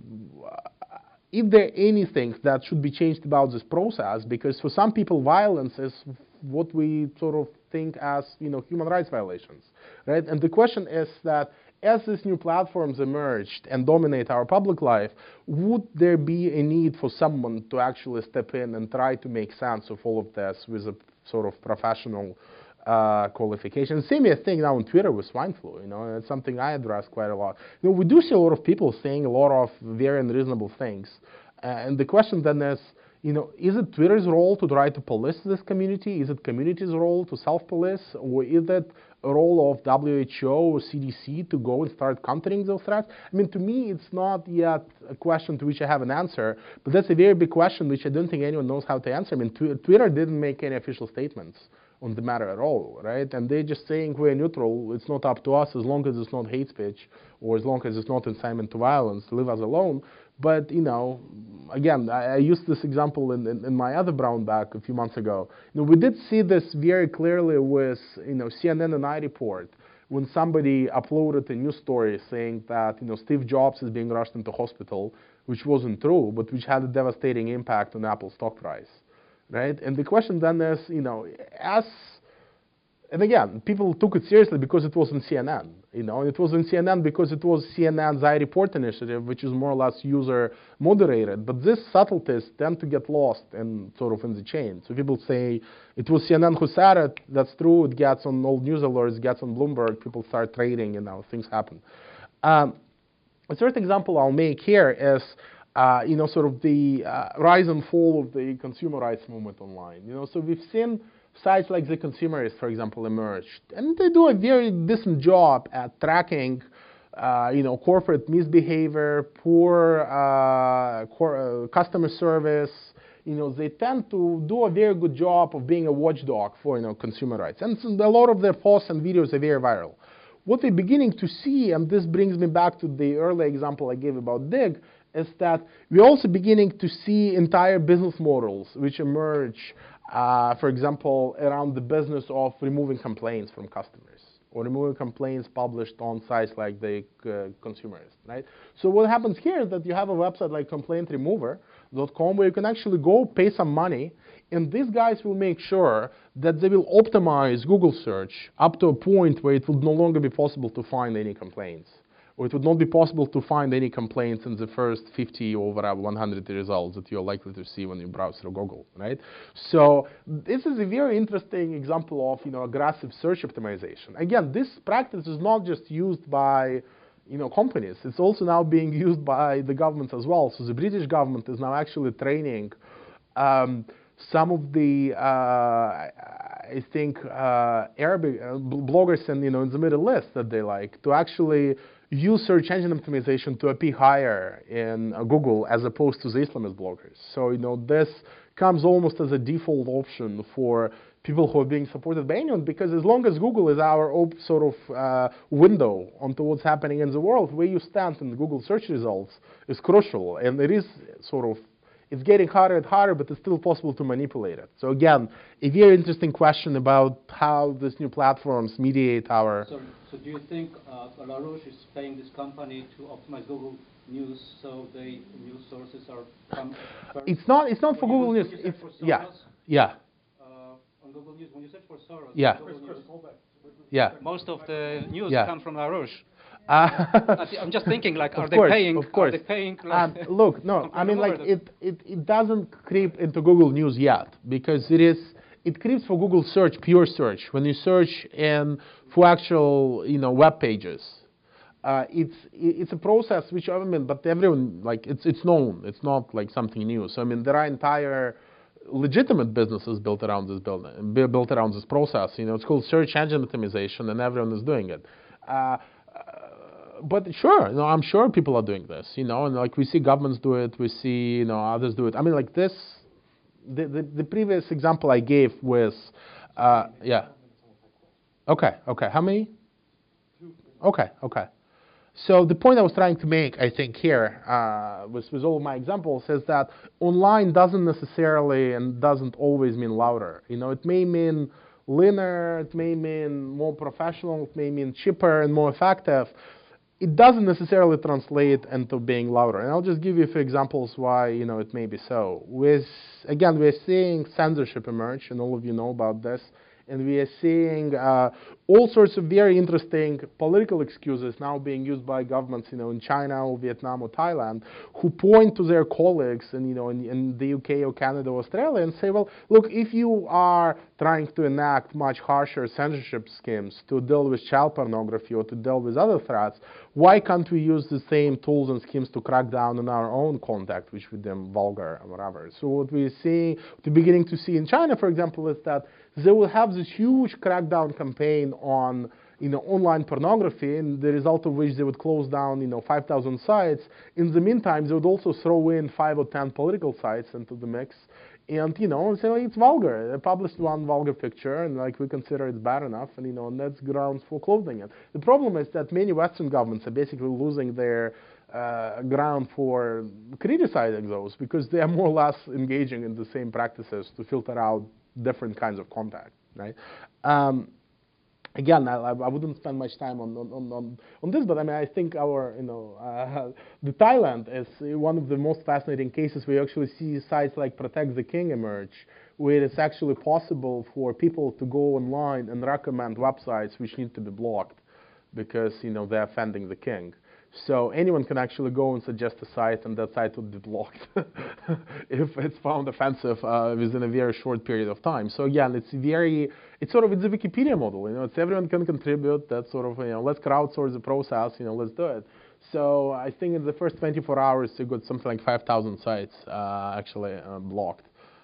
if there anything that should be changed about this process, because for some people, violence is what we sort of think as you know human rights violations, right? And the question is that, as these new platforms emerged and dominate our public life, would there be a need for someone to actually step in and try to make sense of all of this with a sort of professional uh, qualification? Same thing now on Twitter with swine flu, you know, and it's something I address quite a lot. You know, we do see a lot of people saying a lot of very unreasonable things, uh, and the question then is, you know, is it Twitter's role to try to police this community? Is it community's role to self-police? Or is it a role of W H O or C D C to go and start countering those threats? I mean, to me, it's not yet a question to which I have an answer, but that's a very big question which I don't think anyone knows how to answer. I mean, tw Twitter didn't make any official statements on the matter at all, right? And they're just saying we're neutral, it's not up to us as long as it's not hate speech or as long as it's not incitement to violence, leave us alone. But, you know, again, I, I used this example in, in, in my other brown bag a few months ago. You know, we did see this very clearly with, you know, C N N and I Report, when somebody uploaded a news story saying that, you know, Steve Jobs is being rushed into hospital, which wasn't true, but which had a devastating impact on Apple's stock price, right? And the question then is, you know, as, and again, people took it seriously because it was in C N N, you know, and it was in C N N because it was C N N's I Report initiative, which is more or less user moderated. But these subtleties tend to get lost in sort of in the chain. So people say it was C N N who said it. That's true. It gets on all news alerts, it gets on Bloomberg. People start trading, you know, things happen. Um, a third example I'll make here is, uh, you know, sort of the uh, rise and fall of the consumer rights movement online. You know, so we've seen sites like The Consumerist, for example, emerged, and they do a very decent job at tracking, uh, you know, corporate misbehavior, poor uh, cor uh, customer service. You know, they tend to do a very good job of being a watchdog for, you know, consumer rights, and so a lot of their posts and videos are very viral. What we're beginning to see, and this brings me back to the earlier example I gave about Digg, is that we're also beginning to see entire business models which emerge. Uh, for example, around the business of removing complaints from customers or removing complaints published on sites like The uh, Consumerist, right? So what happens here is that you have a website like complaint remover dot com where you can actually go pay some money, and these guys will make sure that they will optimize Google search up to a point where it will no longer be possible to find any complaints, or it would not be possible to find any complaints in the first fifty over one hundred results that you're likely to see when you browse through Google, right? So this is a very interesting example of, you know, aggressive search optimization. Again, this practice is not just used by, you know, companies. It's also now being used by the government as well. So the British government is now actually training um, some of the, uh, I think, uh, Arabic uh, bloggers in, you know, in the Middle East that they like to actually use search engine optimization to appear higher in uh, Google as opposed to the Islamist bloggers. So, you know, this comes almost as a default option for people who are being supported by anyone, because as long as Google is our op sort of uh, window onto what's happening in the world, where you stand in the Google search results is crucial. And it is sort of, it's getting harder and harder, but it's still possible to manipulate it. So again, a very interesting question about how these new platforms mediate our... So, so do you think uh, LaRouche is paying this company to optimize Google News, so the news sources are come first. It's not. It's not for When you- Google when News. you search It's for yeah, Soros, yeah, uh, on Google News, when you search for Soros, Yeah. on Google News, yeah. most of the news Yeah. come from La Roche. Uh, I'm just thinking, like, are Of they course, paying? of course. Are they paying? Um, Like, look, no, I mean, over like the- it, it, it doesn't creep into Google News yet because it is. It creeps for Google search, pure search. When you search in for actual, you know, web pages, uh, it's it's a process which I mean, but everyone like it's it's known. It's not like something new. So I mean, there are entire legitimate businesses built around this building, bu- built around this process. You know, it's called search engine optimization, and everyone is doing it. Uh, but sure, you know, I'm sure people are doing this. You know, and like we see governments do it, we see you know others do it. I mean, like this, the the, the previous example I gave was, uh, yeah. Okay, okay. How many? Okay, okay. So the point I was trying to make, I think, here uh, with, with all of my examples is that online doesn't necessarily and doesn't always mean louder. You know, it may mean leaner, it may mean more professional, it may mean cheaper and more effective. It doesn't necessarily translate into being louder. And I'll just give you a few examples why you know it may be so. With again, we're seeing censorship emerge, and all of you know about this. And we are seeing uh, all sorts of very interesting political excuses now being used by governments, you know, in China or Vietnam or Thailand, who point to their colleagues in, you know, in, in the U K or Canada or Australia and say, well, look, if you are trying to enact much harsher censorship schemes to deal with child pornography or to deal with other threats, why can't we use the same tools and schemes to crack down on our own content, which we deem vulgar or whatever? So what we're seeing, we're beginning to see in China, for example, is that they will have this huge crackdown campaign on you know, online pornography, and the result of which they would close down you know, five thousand sites. In the meantime, they would also throw in five or ten political sites into the mix, and you know, say like, it's vulgar. They published one vulgar picture, and like we consider it's bad enough, and you know, and that's grounds for closing it. The problem is that many Western governments are basically losing their uh, ground for criticizing those because they are more or less engaging in the same practices to filter out different kinds of contact, right? Um, again, I, I wouldn't spend much time on on, on on this, but I mean, I think our, you know, uh, the Thailand is one of the most fascinating cases where you actually see sites like Protect the King emerge, where it's actually possible for people to go online and recommend websites which need to be blocked because, you know, they're offending the king. So anyone can actually go and suggest a site, and that site would be blocked if it's found offensive uh, within a very short period of time. So again, it's very, it's sort of, it's a Wikipedia model. You know, it's everyone can contribute. That sort of, you know, let's crowdsource the process. You know, let's do it. So I think in the first twenty-four hours, you got something like five thousand sites uh, actually uh, blocked.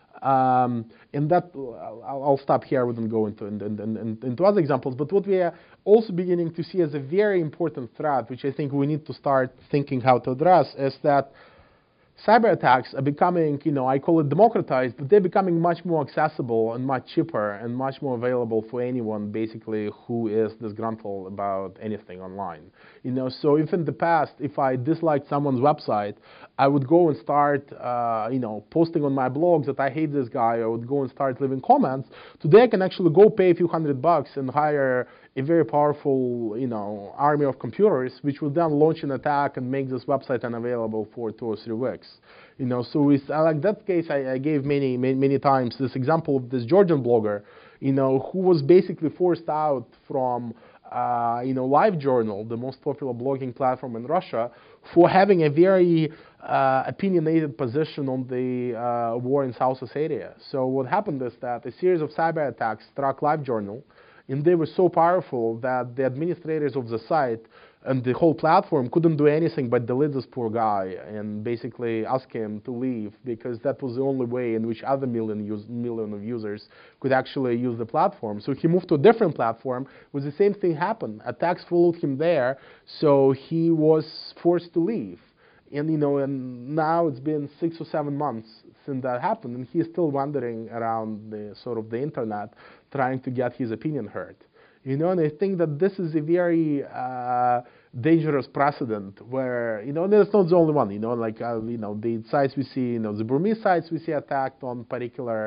Um, and that, I'll, I'll stop here. I wouldn't go into, into, into, into other examples. But what we are also beginning to see as a very important threat, which I think we need to start thinking how to address, is that cyber attacks are becoming, you know, I call it democratized, but they're becoming much more accessible and much cheaper and much more available for anyone, basically, who is disgruntled about anything online. You know, so if in the past, if I disliked someone's website, I would go and start, uh, you know, posting on my blogs that I hate this guy. I would go and start leaving comments. Today, I can actually go pay a few hundred bucks and hire a very powerful, you know, army of computers, which will then launch an attack and make this website unavailable for two or three weeks. You know, so with uh, like that case, I, I gave many, many, many times this example of this Georgian blogger, you know, who was basically forced out from, uh, you know, LiveJournal, the most popular blogging platform in Russia, for having a very uh, opinionated position on the uh, war in South Ossetia. So what happened is that a series of cyber attacks struck LiveJournal, and they were so powerful that the administrators of the site and the whole platform couldn't do anything but delete this poor guy and basically ask him to leave, because that was the only way in which other million, use, million of users could actually use the platform. So he moved to a different platform where the same thing happened. Attacks followed him there, so he was forced to leave. And you know, and now it's been six or seven months since that happened, and he's still wandering around the sort of the internet trying to get his opinion heard. You know, and I think that this is a very uh, dangerous precedent where, you know, and it's not the only one. You know, like uh, you know, the sites we see, you know, the Burmese sites we see attacked on particular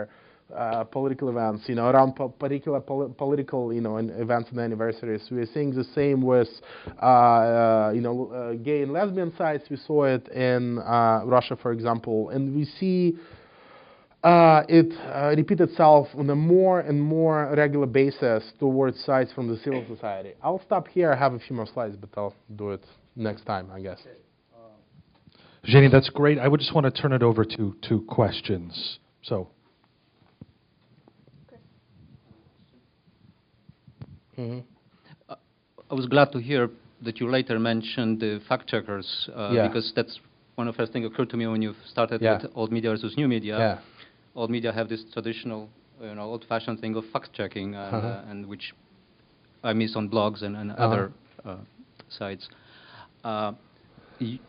uh, political events, you know, around po particular pol political, you know, and events and anniversaries. We're seeing the same with, uh, uh, you know, uh, gay and lesbian sites. We saw it in uh, Russia, for example, and we see uh, it uh, repeat itself on a more and more regular basis towards sites from the civil society. I'll stop here. I have a few more slides, but I'll do it next time, I guess. Jenny, that's great. I would just want to turn it over to, to questions. So. Mm-hmm. uh, I was glad to hear that you later mentioned the fact checkers, uh, yeah. because that's one of the first things that occurred to me when you started yeah. with old media versus new media. Yeah. Old media have this traditional, you know, old-fashioned thing of fact checking, and, uh-huh. uh, and which I miss on blogs and, and uh-huh. other uh, sites. Uh, y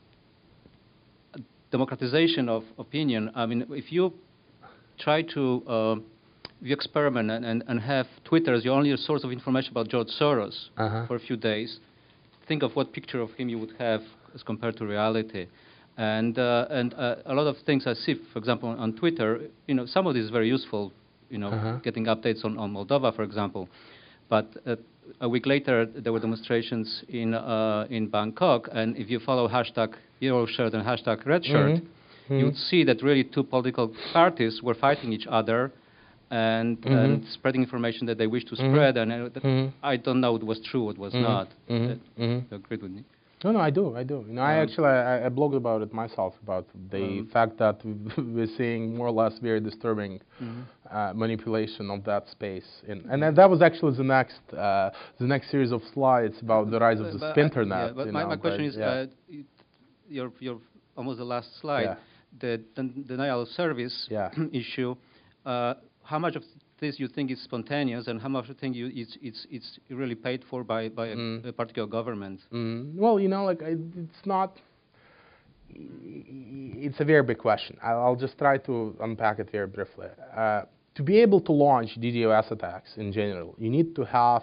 democratization of opinion. I mean, if you try to uh, you experiment and, and, and have Twitter as your only source of information about George Soros uh-huh. for a few days, think of what picture of him you would have as compared to reality. And uh, and uh, a lot of things I see, for example, on, on Twitter, you know, some of this is very useful, you know, uh-huh. getting updates on, on Moldova, for example. But uh, a week later, there were demonstrations in uh, in Bangkok, and if you follow hashtag Euroshirt and hashtag Redshirt, mm-hmm. you would see that really two political parties were fighting each other and, mm-hmm. and spreading information that they wish to mm-hmm. spread. And uh, mm-hmm. I don't know what was true, what was mm-hmm. not. Mm-hmm. Uh, mm-hmm. You agreed with me? No, no, I do, I do. You know, I Um, actually, I, I blogged about it myself, about the um, fact that we're seeing more or less very disturbing mm-hmm. uh, manipulation of that space. In, and then that was actually the next, uh, the next series of slides about the rise of the But, spinternet. yeah, but you my, know, my question but, is, yeah. uh, it, your, your almost the last slide, Yeah. the, the denial of service Yeah. issue. Uh, how much of this you think is spontaneous, and how much you think you, it's, it's, it's really paid for by, by Mm. a, a particular government? Mm, well, you know, like I, it's not. It's a very big question. I'll, I'll just try to unpack it very briefly. Uh, to be able to launch D DoS attacks in general, you need to have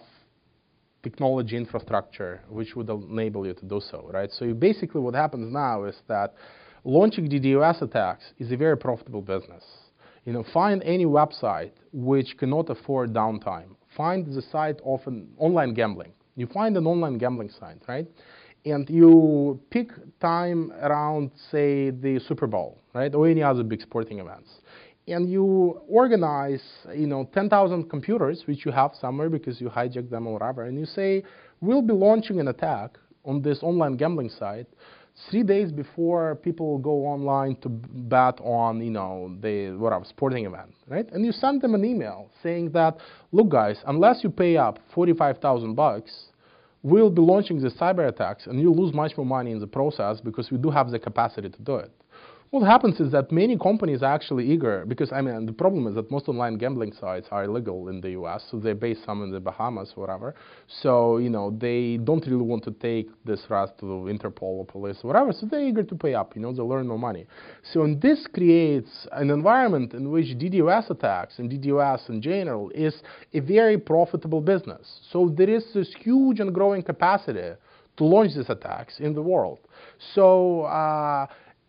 technology infrastructure which would enable you to do so, right? So you basically, what happens now is that launching D DoS attacks is a very profitable business. You know, find any website which cannot afford downtime. Find the site of an online gambling. You find an online gambling site, right? And you pick time around, say, the Super Bowl, right, or any other big sporting events. And you organize, you know, ten thousand computers, which you have somewhere because you hijacked them or whatever, and you say, we'll be launching an attack on this online gambling site three days before people go online to bet on, you know, the whatever sporting event, right? And you send them an email saying that, look, guys, unless you pay up forty-five thousand bucks, we'll be launching the cyber attacks, and you'll lose much more money in the process because we do have the capacity to do it. What happens is that many companies are actually eager, because I mean, the problem is that most online gambling sites are illegal in the U S, so they're based some in the Bahamas, whatever. So, you know, they don't really want to take this risk to Interpol or police or whatever, so they're eager to pay up, you know, they learn more money. So, and this creates an environment in which D DoS attacks and D DoS in general is a very profitable business. So there is this huge and growing capacity to launch these attacks in the world. So, uh,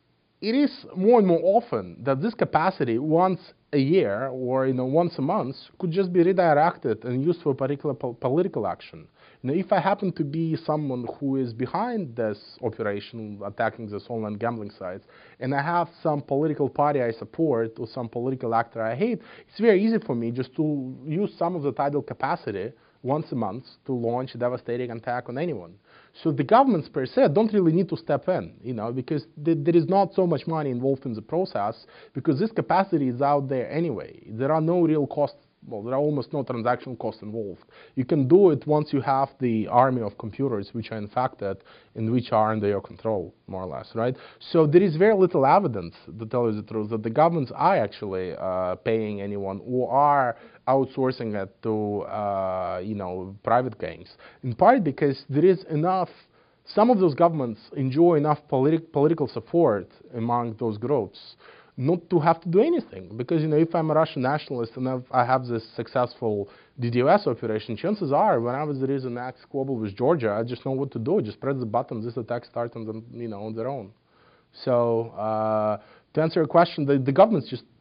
it is more and more often that this capacity once a year or, you know, once a month could just be redirected and used for a particular po political action. Now, if I happen to be someone who is behind this operation, attacking this online gambling sites, and I have some political party I support or some political actor I hate, it's very easy for me just to use some of the tidal capacity once a month to launch a devastating attack on anyone. So the governments per se don't really need to step in, you know, because th there is not so much money involved in the process, because this capacity is out there anyway. There are no real costs, well, there are almost no transaction costs involved. You can do it once you have the army of computers which are infected and which are under your control, more or less, right? So there is very little evidence, to tell you the truth, that the governments are actually uh, paying anyone or are outsourcing it to, uh, you know, private gangs. In part because there is enough, some of those governments enjoy enough politi political support among those groups not to have to do anything. Because, you know, if I'm a Russian nationalist and I've, I have this successful D DoS operation, chances are whenever there is an axe squabble with Georgia, I just know what to do. Just press the button, this attack starts on them, you know, on their own. So, uh, to answer your question, the, the governments just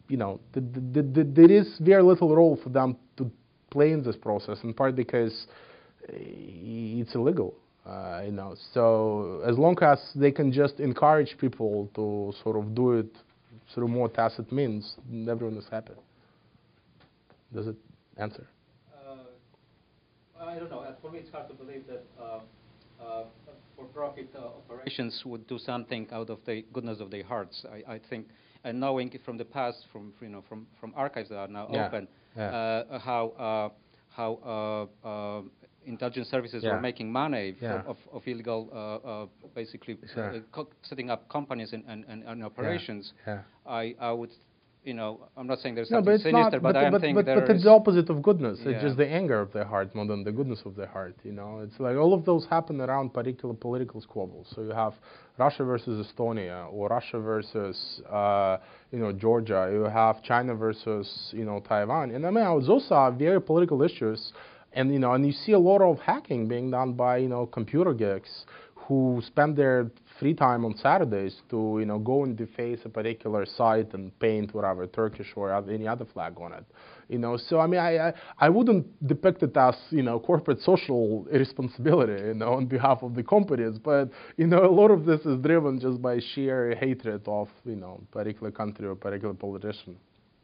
you know, the, the, the, there is very little role for them to play in this process, in part because it's illegal. Uh, you know, so as long as they can just encourage people to sort of do it through more tacit means, everyone is happy. Does it answer? Uh, I don't know. For me, it's hard to believe that uh, uh, for-profit uh, operations would do something out of the goodness of their hearts. I, I think, and knowing from the past, from you know, from from archives that are now yeah. open, yeah. Uh, how uh, how uh, uh, intelligence services yeah. were making money yeah. from, of, of illegal, uh, uh, basically sure. uh, co setting up companies and, and, and, and operations. Yeah. Yeah. I, I would, you know, I'm not saying there's no, something but sinister, not, but, but I am but, thinking but, there but is it's the opposite of goodness. Yeah. It's just the anger of their heart more than the goodness of their heart. You know, it's like all of those happen around particular political squabbles. So you have Russia versus Estonia, or Russia versus uh, you know, Georgia. You have China versus you know, Taiwan. And I mean, those are very political issues. And you know, and you see a lot of hacking being done by you know, computer geeks who spend their free time on Saturdays to you know, go and deface a particular site and paint whatever Turkish or any other flag on it. You know, so I mean, I, I I wouldn't depict it as you know, corporate social irresponsibility, you know, on behalf of the companies. But you know, a lot of this is driven just by sheer hatred of you know, particular country or particular politician.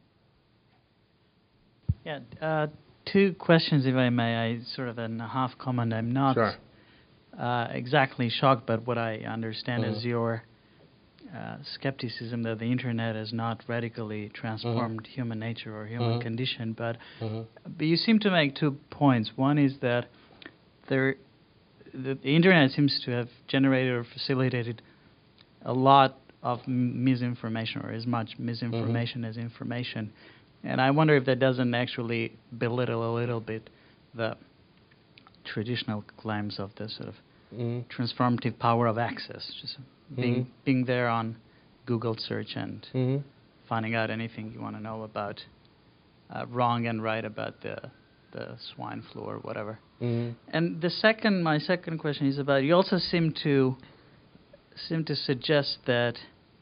Yeah. Uh, two questions, if I may. I sort of a half comment. I'm not. Sure. Uh, exactly shocked, but what I understand mm-hmm. is your uh, skepticism that the internet has not radically transformed mm-hmm. human nature or human mm-hmm. condition. But, mm-hmm. but you seem to make two points. One is that there, the, the internet seems to have generated or facilitated a lot of m misinformation, or as much misinformation mm-hmm. as information. And I wonder if that doesn't actually belittle a little bit the traditional claims of the sort of mm. transformative power of access, just mm-hmm. being being there on Google search and mm-hmm. finding out anything you want to know about uh, wrong and right about the the swine flu or whatever. Mm-hmm. And the second, my second question is about, you also seem to seem to suggest that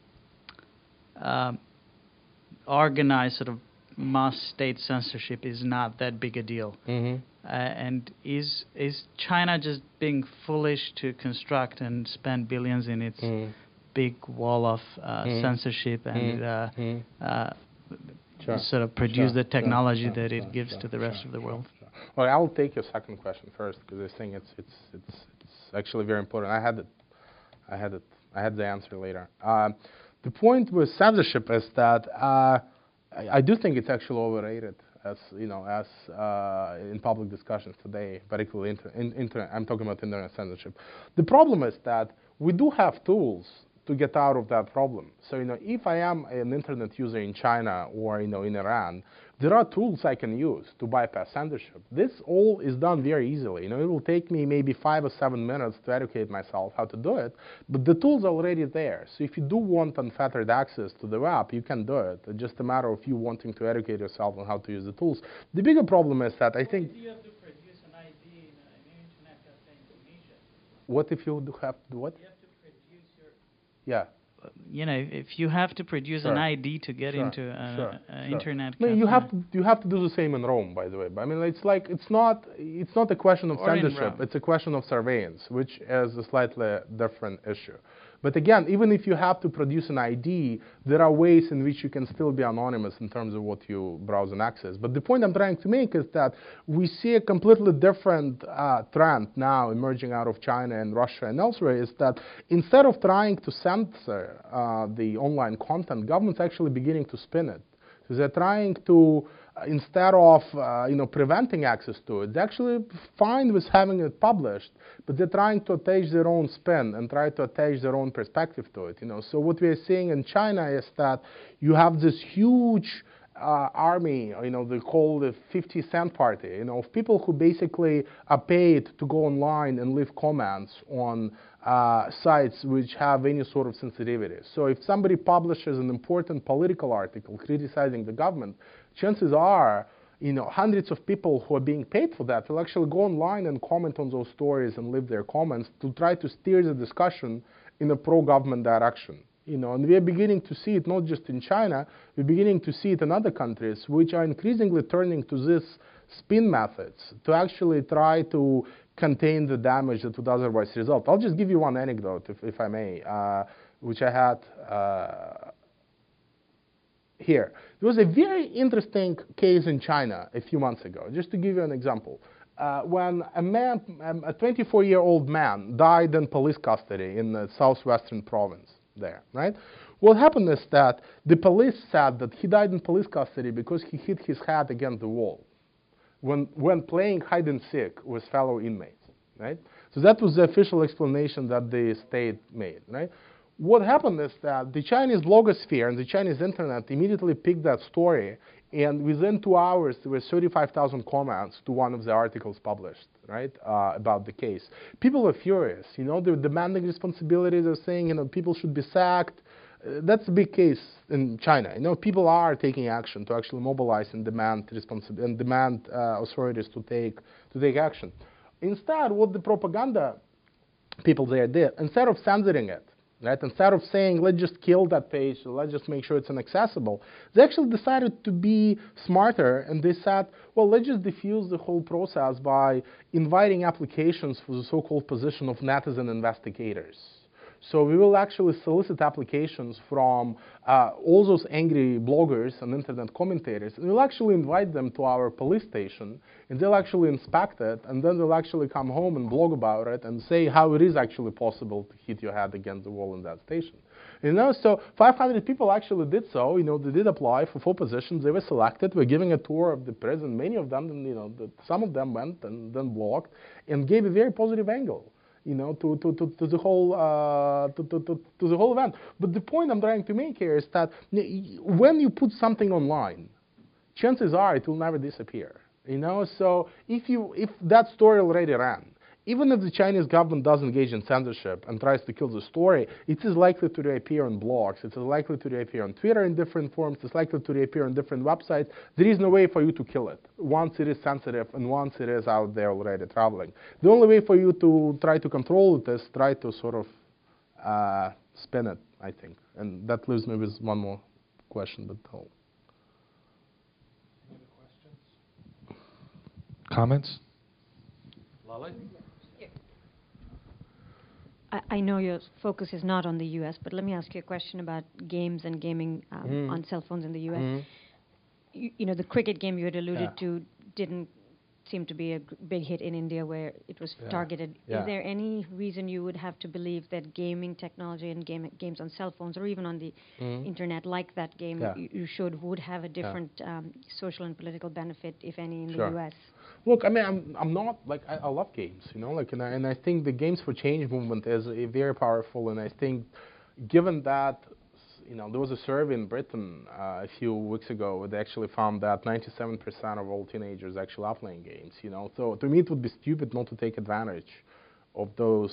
um, organized sort of mass state censorship is not that big a deal. Mm-hmm. Uh, and is is China just being foolish to construct and spend billions in its mm. big wall of uh, mm. censorship and uh, mm. uh, sure. sort of produce sure. the technology sure. that sure. it gives sure. to the rest sure. of the world? Sure. Well, I'll take your second question first, because I think it's it's it's it's actually very important. I had it, I had it, I had the answer later. Uh, the point with censorship is that uh, I, I do think it's actually overrated. As you know, as uh, in public discussions today, particularly inter in, internet, I'm talking about internet censorship. The problem is that we do have tools to get out of that problem. So you know, if I am an internet user in China or you know in Iran, there are tools I can use to bypass censorship. This all is done very easily. You know, it will take me maybe five or seven minutes to educate myself how to do it, but the tools are already there. So if you do want unfettered access to the web, you can do it. It's just a matter of you wanting to educate yourself on how to use the tools. The bigger problem is that I think. You have to produce an I D in an internet cafe in Tunisia. What if you do have to what? You have to produce your. Yeah. You know, if you have to produce sure. an I D to get sure. into an sure. sure. internet I mean, cafe. you have to you have to do the same in Rome, by the way. I mean, it's like it's not it's not a question of or censorship. It's a question of surveillance, which is a slightly different issue. But again, even if you have to produce an I D, there are ways in which you can still be anonymous in terms of what you browse and access. But the point I'm trying to make is that we see a completely different uh, trend now emerging out of China and Russia and elsewhere, is that instead of trying to censor uh, the online content, government's actually beginning to spin it. So they're trying to, uh, instead of uh, you know, preventing access to it, they're actually fine with having it published, but they're trying to attach their own spin and try to attach their own perspective to it. You know, so what we are seeing in China is that you have this huge uh, army, you know, they call the fifty cent party, you know, of people who basically are paid to go online and leave comments on Uh, sites which have any sort of sensitivity. So if somebody publishes an important political article criticizing the government, chances are, you know, hundreds of people who are being paid for that will actually go online and comment on those stories and leave their comments to try to steer the discussion in a pro-government direction. You know, and we are beginning to see it not just in China, we're beginning to see it in other countries, which are increasingly turning to this spin methods to actually try to contain the damage that would otherwise result. I'll just give you one anecdote, if, if I may, uh, which I had uh, here. There was a very interesting case in China a few months ago, just to give you an example. Uh, when a man, um, a twenty-four-year-old man died in police custody in the southwestern province there, right? What happened is that the police said that he died in police custody because he hit his head against the wall when, when playing hide and seek with fellow inmates, right? So that was the official explanation that the state made, right? What happened is that the Chinese blogosphere and the Chinese internet immediately picked that story, and within two hours there were thirty-five thousand comments to one of the articles published, right, uh, about the case. People are furious, you know, they're demanding responsibilities, they're saying, you know, people should be sacked. Uh, that's a big case in China. You know, people are taking action to actually mobilize and demand responsi- and demand uh, authorities to take to take action. Instead, what the propaganda people there did, instead of censoring it, right, instead of saying let's just kill that page, let's just make sure it's inaccessible, they actually decided to be smarter, and they said, well, let's just diffuse the whole process by inviting applications for the so-called position of netizen investigators. So we will actually solicit applications from uh, all those angry bloggers and internet commentators, and we'll actually invite them to our police station, and they'll actually inspect it, and then they'll actually come home and blog about it and say how it is actually possible to hit your head against the wall in that station. You know, so five hundred people actually did so. You know, they did apply for four positions. They were selected. We're giving a tour of the prison. Many of them, you know, the, some of them went and then blogged and gave a very positive angle, you know, to, to, to, to the whole uh, to, to, to, to the whole event. But the point I'm trying to make here is that when you put something online, chances are it will never disappear. You know, so if you if that story already ran, even if the Chinese government does engage in censorship and tries to kill the story, it is likely to reappear on blogs, it is likely to reappear on Twitter in different forms, it's likely to reappear on different websites. There is no way for you to kill it once it is sensitive and once it is out there already traveling. The only way for you to try to control it is try to sort of uh, spin it, I think. And that leaves me with one more question, but I'll... Any other questions? Comments? Lale? I know your focus is not on the U S, but let me ask you a question about games and gaming um, mm. on cell phones in the U S. Mm. You, you know, the cricket game you had alluded yeah. to didn't seem to be a g- big hit in India where it was yeah. targeted. Yeah. Is there any reason you would have to believe that gaming technology and game, games on cell phones or even on the mm. internet like that game yeah. you, you showed would have a different yeah. um, social and political benefit, if any, in sure. the U S? Look, I mean, I'm I'm not like I, I love games, you know, like and I, and I think the Games for Change movement is a very powerful, and I think, given that, you know, there was a survey in Britain uh, a few weeks ago where they actually found that ninety-seven percent of all teenagers actually are playing games, you know. So to me, it would be stupid not to take advantage of those,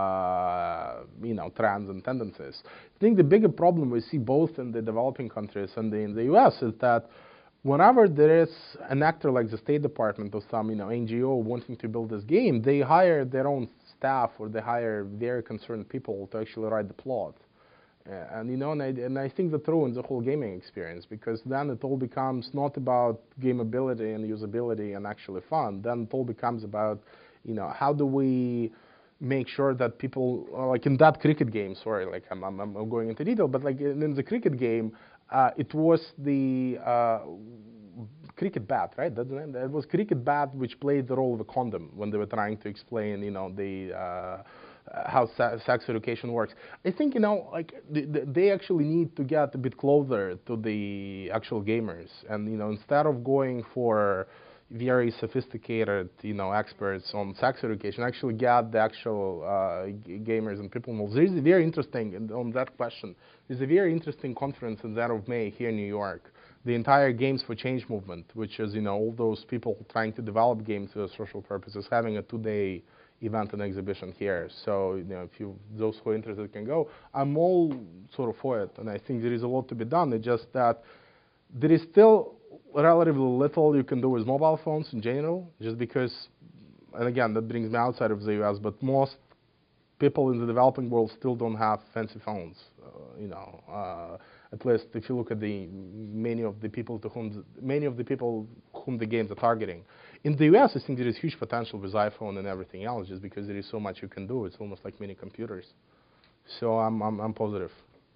uh, you know, trends and tendencies. I think the bigger problem we see both in the developing countries and the, in the U S is that whenever there is an actor like the State Department or some, you know, N G O wanting to build this game, they hire their own staff or they hire very concerned people to actually write the plot. Uh, and, you know, and I, and I think that ruins the whole gaming experience, because then it all becomes not about gameability and usability and actually fun. Then it all becomes about, you know, how do we make sure that people, uh, like in that cricket game, sorry, like I'm, I'm, I'm going into detail, but like in, in the cricket game, Uh, it was the uh, cricket bat, right? That's the name. It was cricket bat which played the role of a condom when they were trying to explain, you know, the uh, how sa- sex education works. I think, you know, like the, the, they actually need to get a bit closer to the actual gamers, and you know, instead of going for very sophisticated, you know, experts on sex education, actually get the actual uh, g- gamers and people involved. There is a very interesting, and on that question, there's a very interesting conference in that of May here in New York. The entire Games for Change movement, which is, you know, all those people trying to develop games for social purposes, having a two-day event and exhibition here. So, you know, if you, those who are interested can go. I'm all sort of for it, and I think there is a lot to be done. It's just that there is still relatively little you can do with mobile phones in general, just because, and again, that brings me outside of the U S, but most people in the developing world still don't have fancy phones. Uh, you know, uh, at least if you look at the many of the people to whom the, many of the people whom the games are targeting. In the U S, I think there is huge potential with iPhone and everything else, just because there is so much you can do. It's almost like mini computers. So I'm I'm, I'm positive.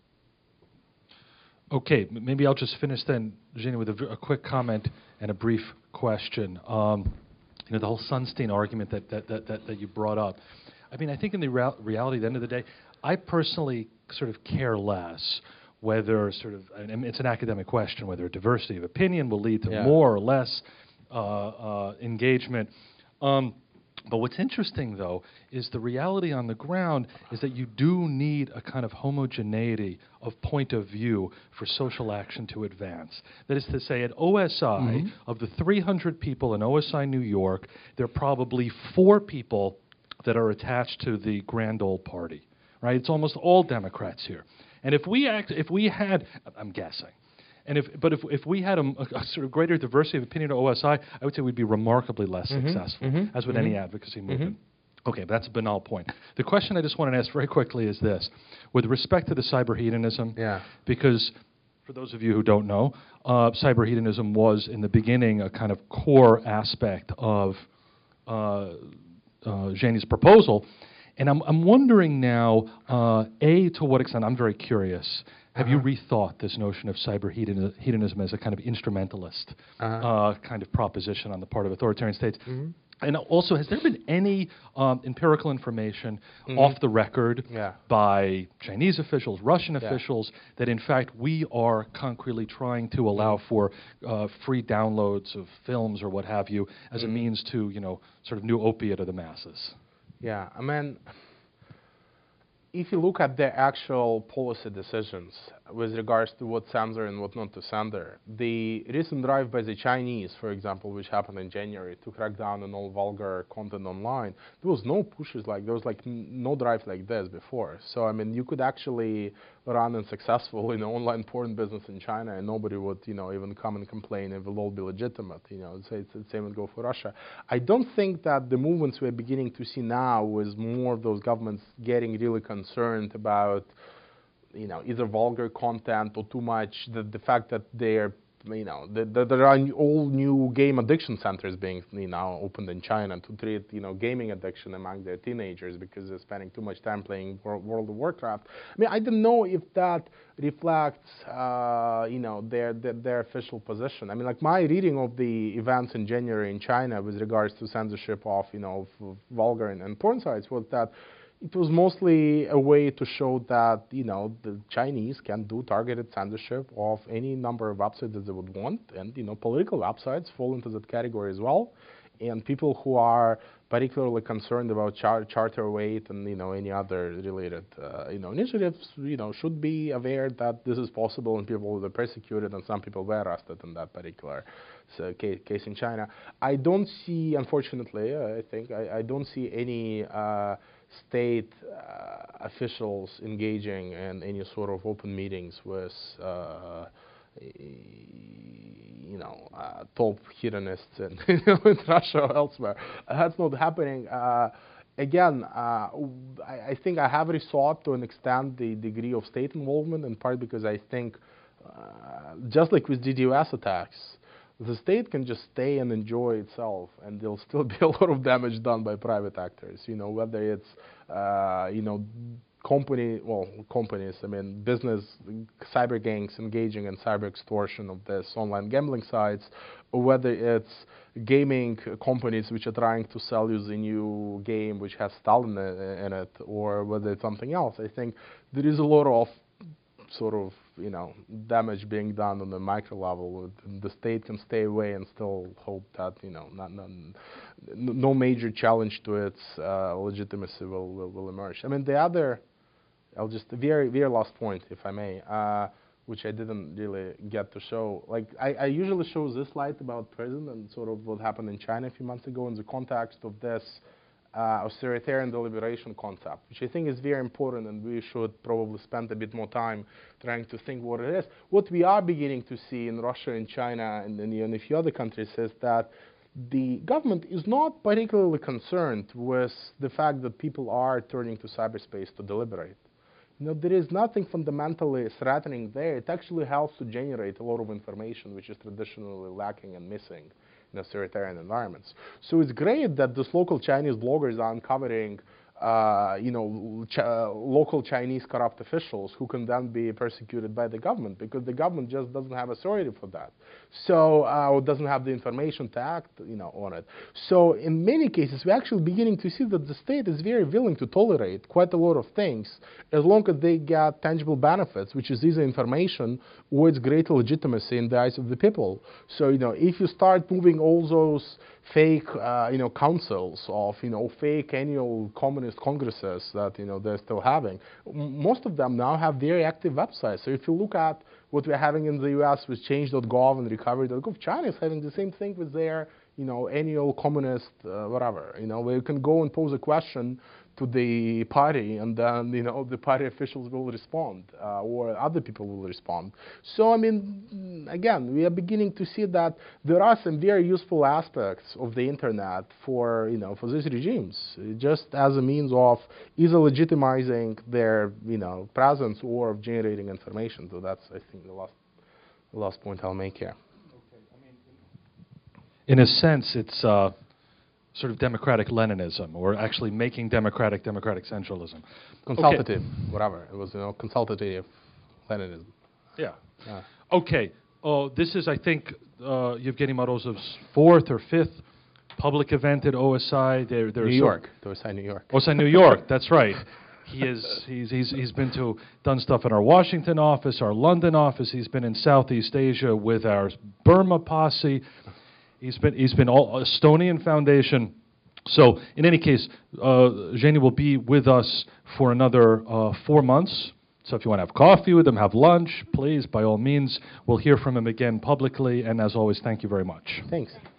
Okay, m- maybe I'll just finish then, Jenny, with a, v- a quick comment and a brief question. Um, you know, the whole Sunstein argument that, that, that, that, that you brought up. I mean, I think in the rea- reality, at the end of the day, I personally sort of care less whether sort of, and it's an academic question, whether diversity of opinion will lead to Yeah. more or less uh, uh, engagement. Um, But what's interesting, though, is the reality on the ground is that you do need a kind of homogeneity of point of view for social action to advance. That is to say, at O S I, Mm-hmm. of the three hundred people in O S I New York, there are probably four people that are attached to the grand old party, right? It's almost all Democrats here. And if we act, if we had, I'm guessing, and if, but if, if we had a, a, a sort of greater diversity of opinion at O S I, I would say we'd be remarkably less Mm-hmm, successful, mm-hmm, as with mm-hmm, any advocacy movement. Okay, but that's a banal point. The question I just want to ask very quickly is this. With respect to the cyber hedonism, Yeah. because for those of you who don't know, uh, cyber hedonism was in the beginning a kind of core aspect of uh, uh, Zhény's proposal. And I'm, I'm wondering now, uh, A, to what extent, I'm very curious, have you rethought this notion of cyber hedoni- hedonism as a kind of instrumentalist Uh-huh. uh, kind of proposition on the part of authoritarian states? And also, has there been any um, empirical information off the record Yeah. by Chinese officials, Russian Yeah. officials, that in fact we are concretely trying to allow for uh, free downloads of films or what have you as a means to, you know, sort of new opiate of the masses? Yeah, I mean, if you look at the actual policy decisions with regards to what censor and what not to censor, the recent drive by the Chinese, for example, which happened in January to crack down on all vulgar content online, there was no pushes like, there was like n- no drive like this before. So, I mean, you could actually run and successful in the online porn business in China and nobody would, you know, even come and complain. It will all be legitimate, you know, so it's the same would go for Russia. I don't think that the movements we're beginning to see now with more of those governments getting really concerned about, you know, either vulgar content or too much, the, the fact that they're, you know, the, the, there are all new game addiction centers being, you know, opened in China to treat, you know, gaming addiction among their teenagers because they're spending too much time playing Wor- World of Warcraft. I mean, I don't know if that reflects, uh, you know, their, their their official position. I mean, like my reading of the events in January in China with regards to censorship of, you know, of vulgar and, and porn sites was that it was mostly a way to show that, you know, the Chinese can do targeted censorship of any number of websites that they would want, and, you know, political websites fall into that category as well. And people who are particularly concerned about char- charter weight and, you know, any other related, uh, you know, initiatives, you know, should be aware that this is possible and people will be persecuted, and some people were arrested in that particular so, case, case in China. I don't see, unfortunately, uh, I think, I, I don't see any uh, state uh, officials engaging in any sort of open meetings with, uh, you know, uh, top hedonists in, in Russia or elsewhere. Uh, that's not happening. Uh, again, uh, I, I think I have rethought to an extent the degree of state involvement, in part because I think, uh, just like with D DoS attacks, the state can just stay and enjoy itself, and there'll still be a lot of damage done by private actors. You know, whether it's, uh, you know, company, well, companies, I mean, business, cyber gangs engaging in cyber extortion of this online gambling sites, or whether it's gaming companies which are trying to sell you the new game which has Stalin in it, or whether it's something else. I think there is a lot of sort of, you know, damage being done on the micro level. The state can stay away and still hope that, you know, not, not, no major challenge to its uh, legitimacy will, will, will emerge. I mean, the other, I'll just, very, very last point, if I may, uh, which I didn't really get to show. Like, I, I usually show this slide about prison and sort of what happened in China a few months ago in the context of this Uh, authoritarian deliberation concept, which I think is very important, and we should probably spend a bit more time trying to think what it is. What we are beginning to see in Russia and China and in, in a few other countries is that the government is not particularly concerned with the fact that people are turning to cyberspace to deliberate. You know, there is nothing fundamentally threatening there. It actually helps to generate a lot of information which is traditionally lacking and missing in authoritarian environments. So it's great that these local Chinese bloggers are uncovering Uh, you know, ch uh, local Chinese corrupt officials who can then be persecuted by the government, because the government just doesn't have authority for that. So, uh, or doesn't have the information to act, you know, on it. So, in many cases, we're actually beginning to see that the state is very willing to tolerate quite a lot of things as long as they get tangible benefits, which is either information or it's greater legitimacy in the eyes of the people. So, you know, if you start moving all those fake, uh, you know, councils of, you know, fake annual communist congresses that, you know, they're still having, M most of them now have very active websites. So if you look at what we're having in the U S with change dot gov and recovery dot gov, China is having the same thing with their, you know, annual communist uh, whatever, you know, where you can go and pose a question to the party, and then, you know, the party officials will respond, uh, or other people will respond. So, I mean, again, we are beginning to see that there are some very useful aspects of the internet for, you know, for these regimes, just as a means of either legitimizing their, you know, presence or of generating information. So that's, I think, the last, the last point I'll make here. Okay. I mean, in a sense, it's uh, sort of democratic Leninism, or actually making democratic democratic centralism. Consultative, okay. whatever. It was, you know, consultative Leninism. Yeah. yeah. Okay. Oh, this is, I think, uh, Yevgeny Morozov's fourth or fifth public event at O S I. There, New York. O S I New York. O S I New York. That's right. He is. He's. He's. He's been to done stuff in our Washington office, our London office. He's been in Southeast Asia with our Burma posse. He's been, he's been all Estonian Foundation. So in any case, uh, Zhenya will be with us for another uh, four months. So if you want to have coffee with him, have lunch, please, by all means. We'll hear from him again publicly. And as always, thank you very much. Thanks.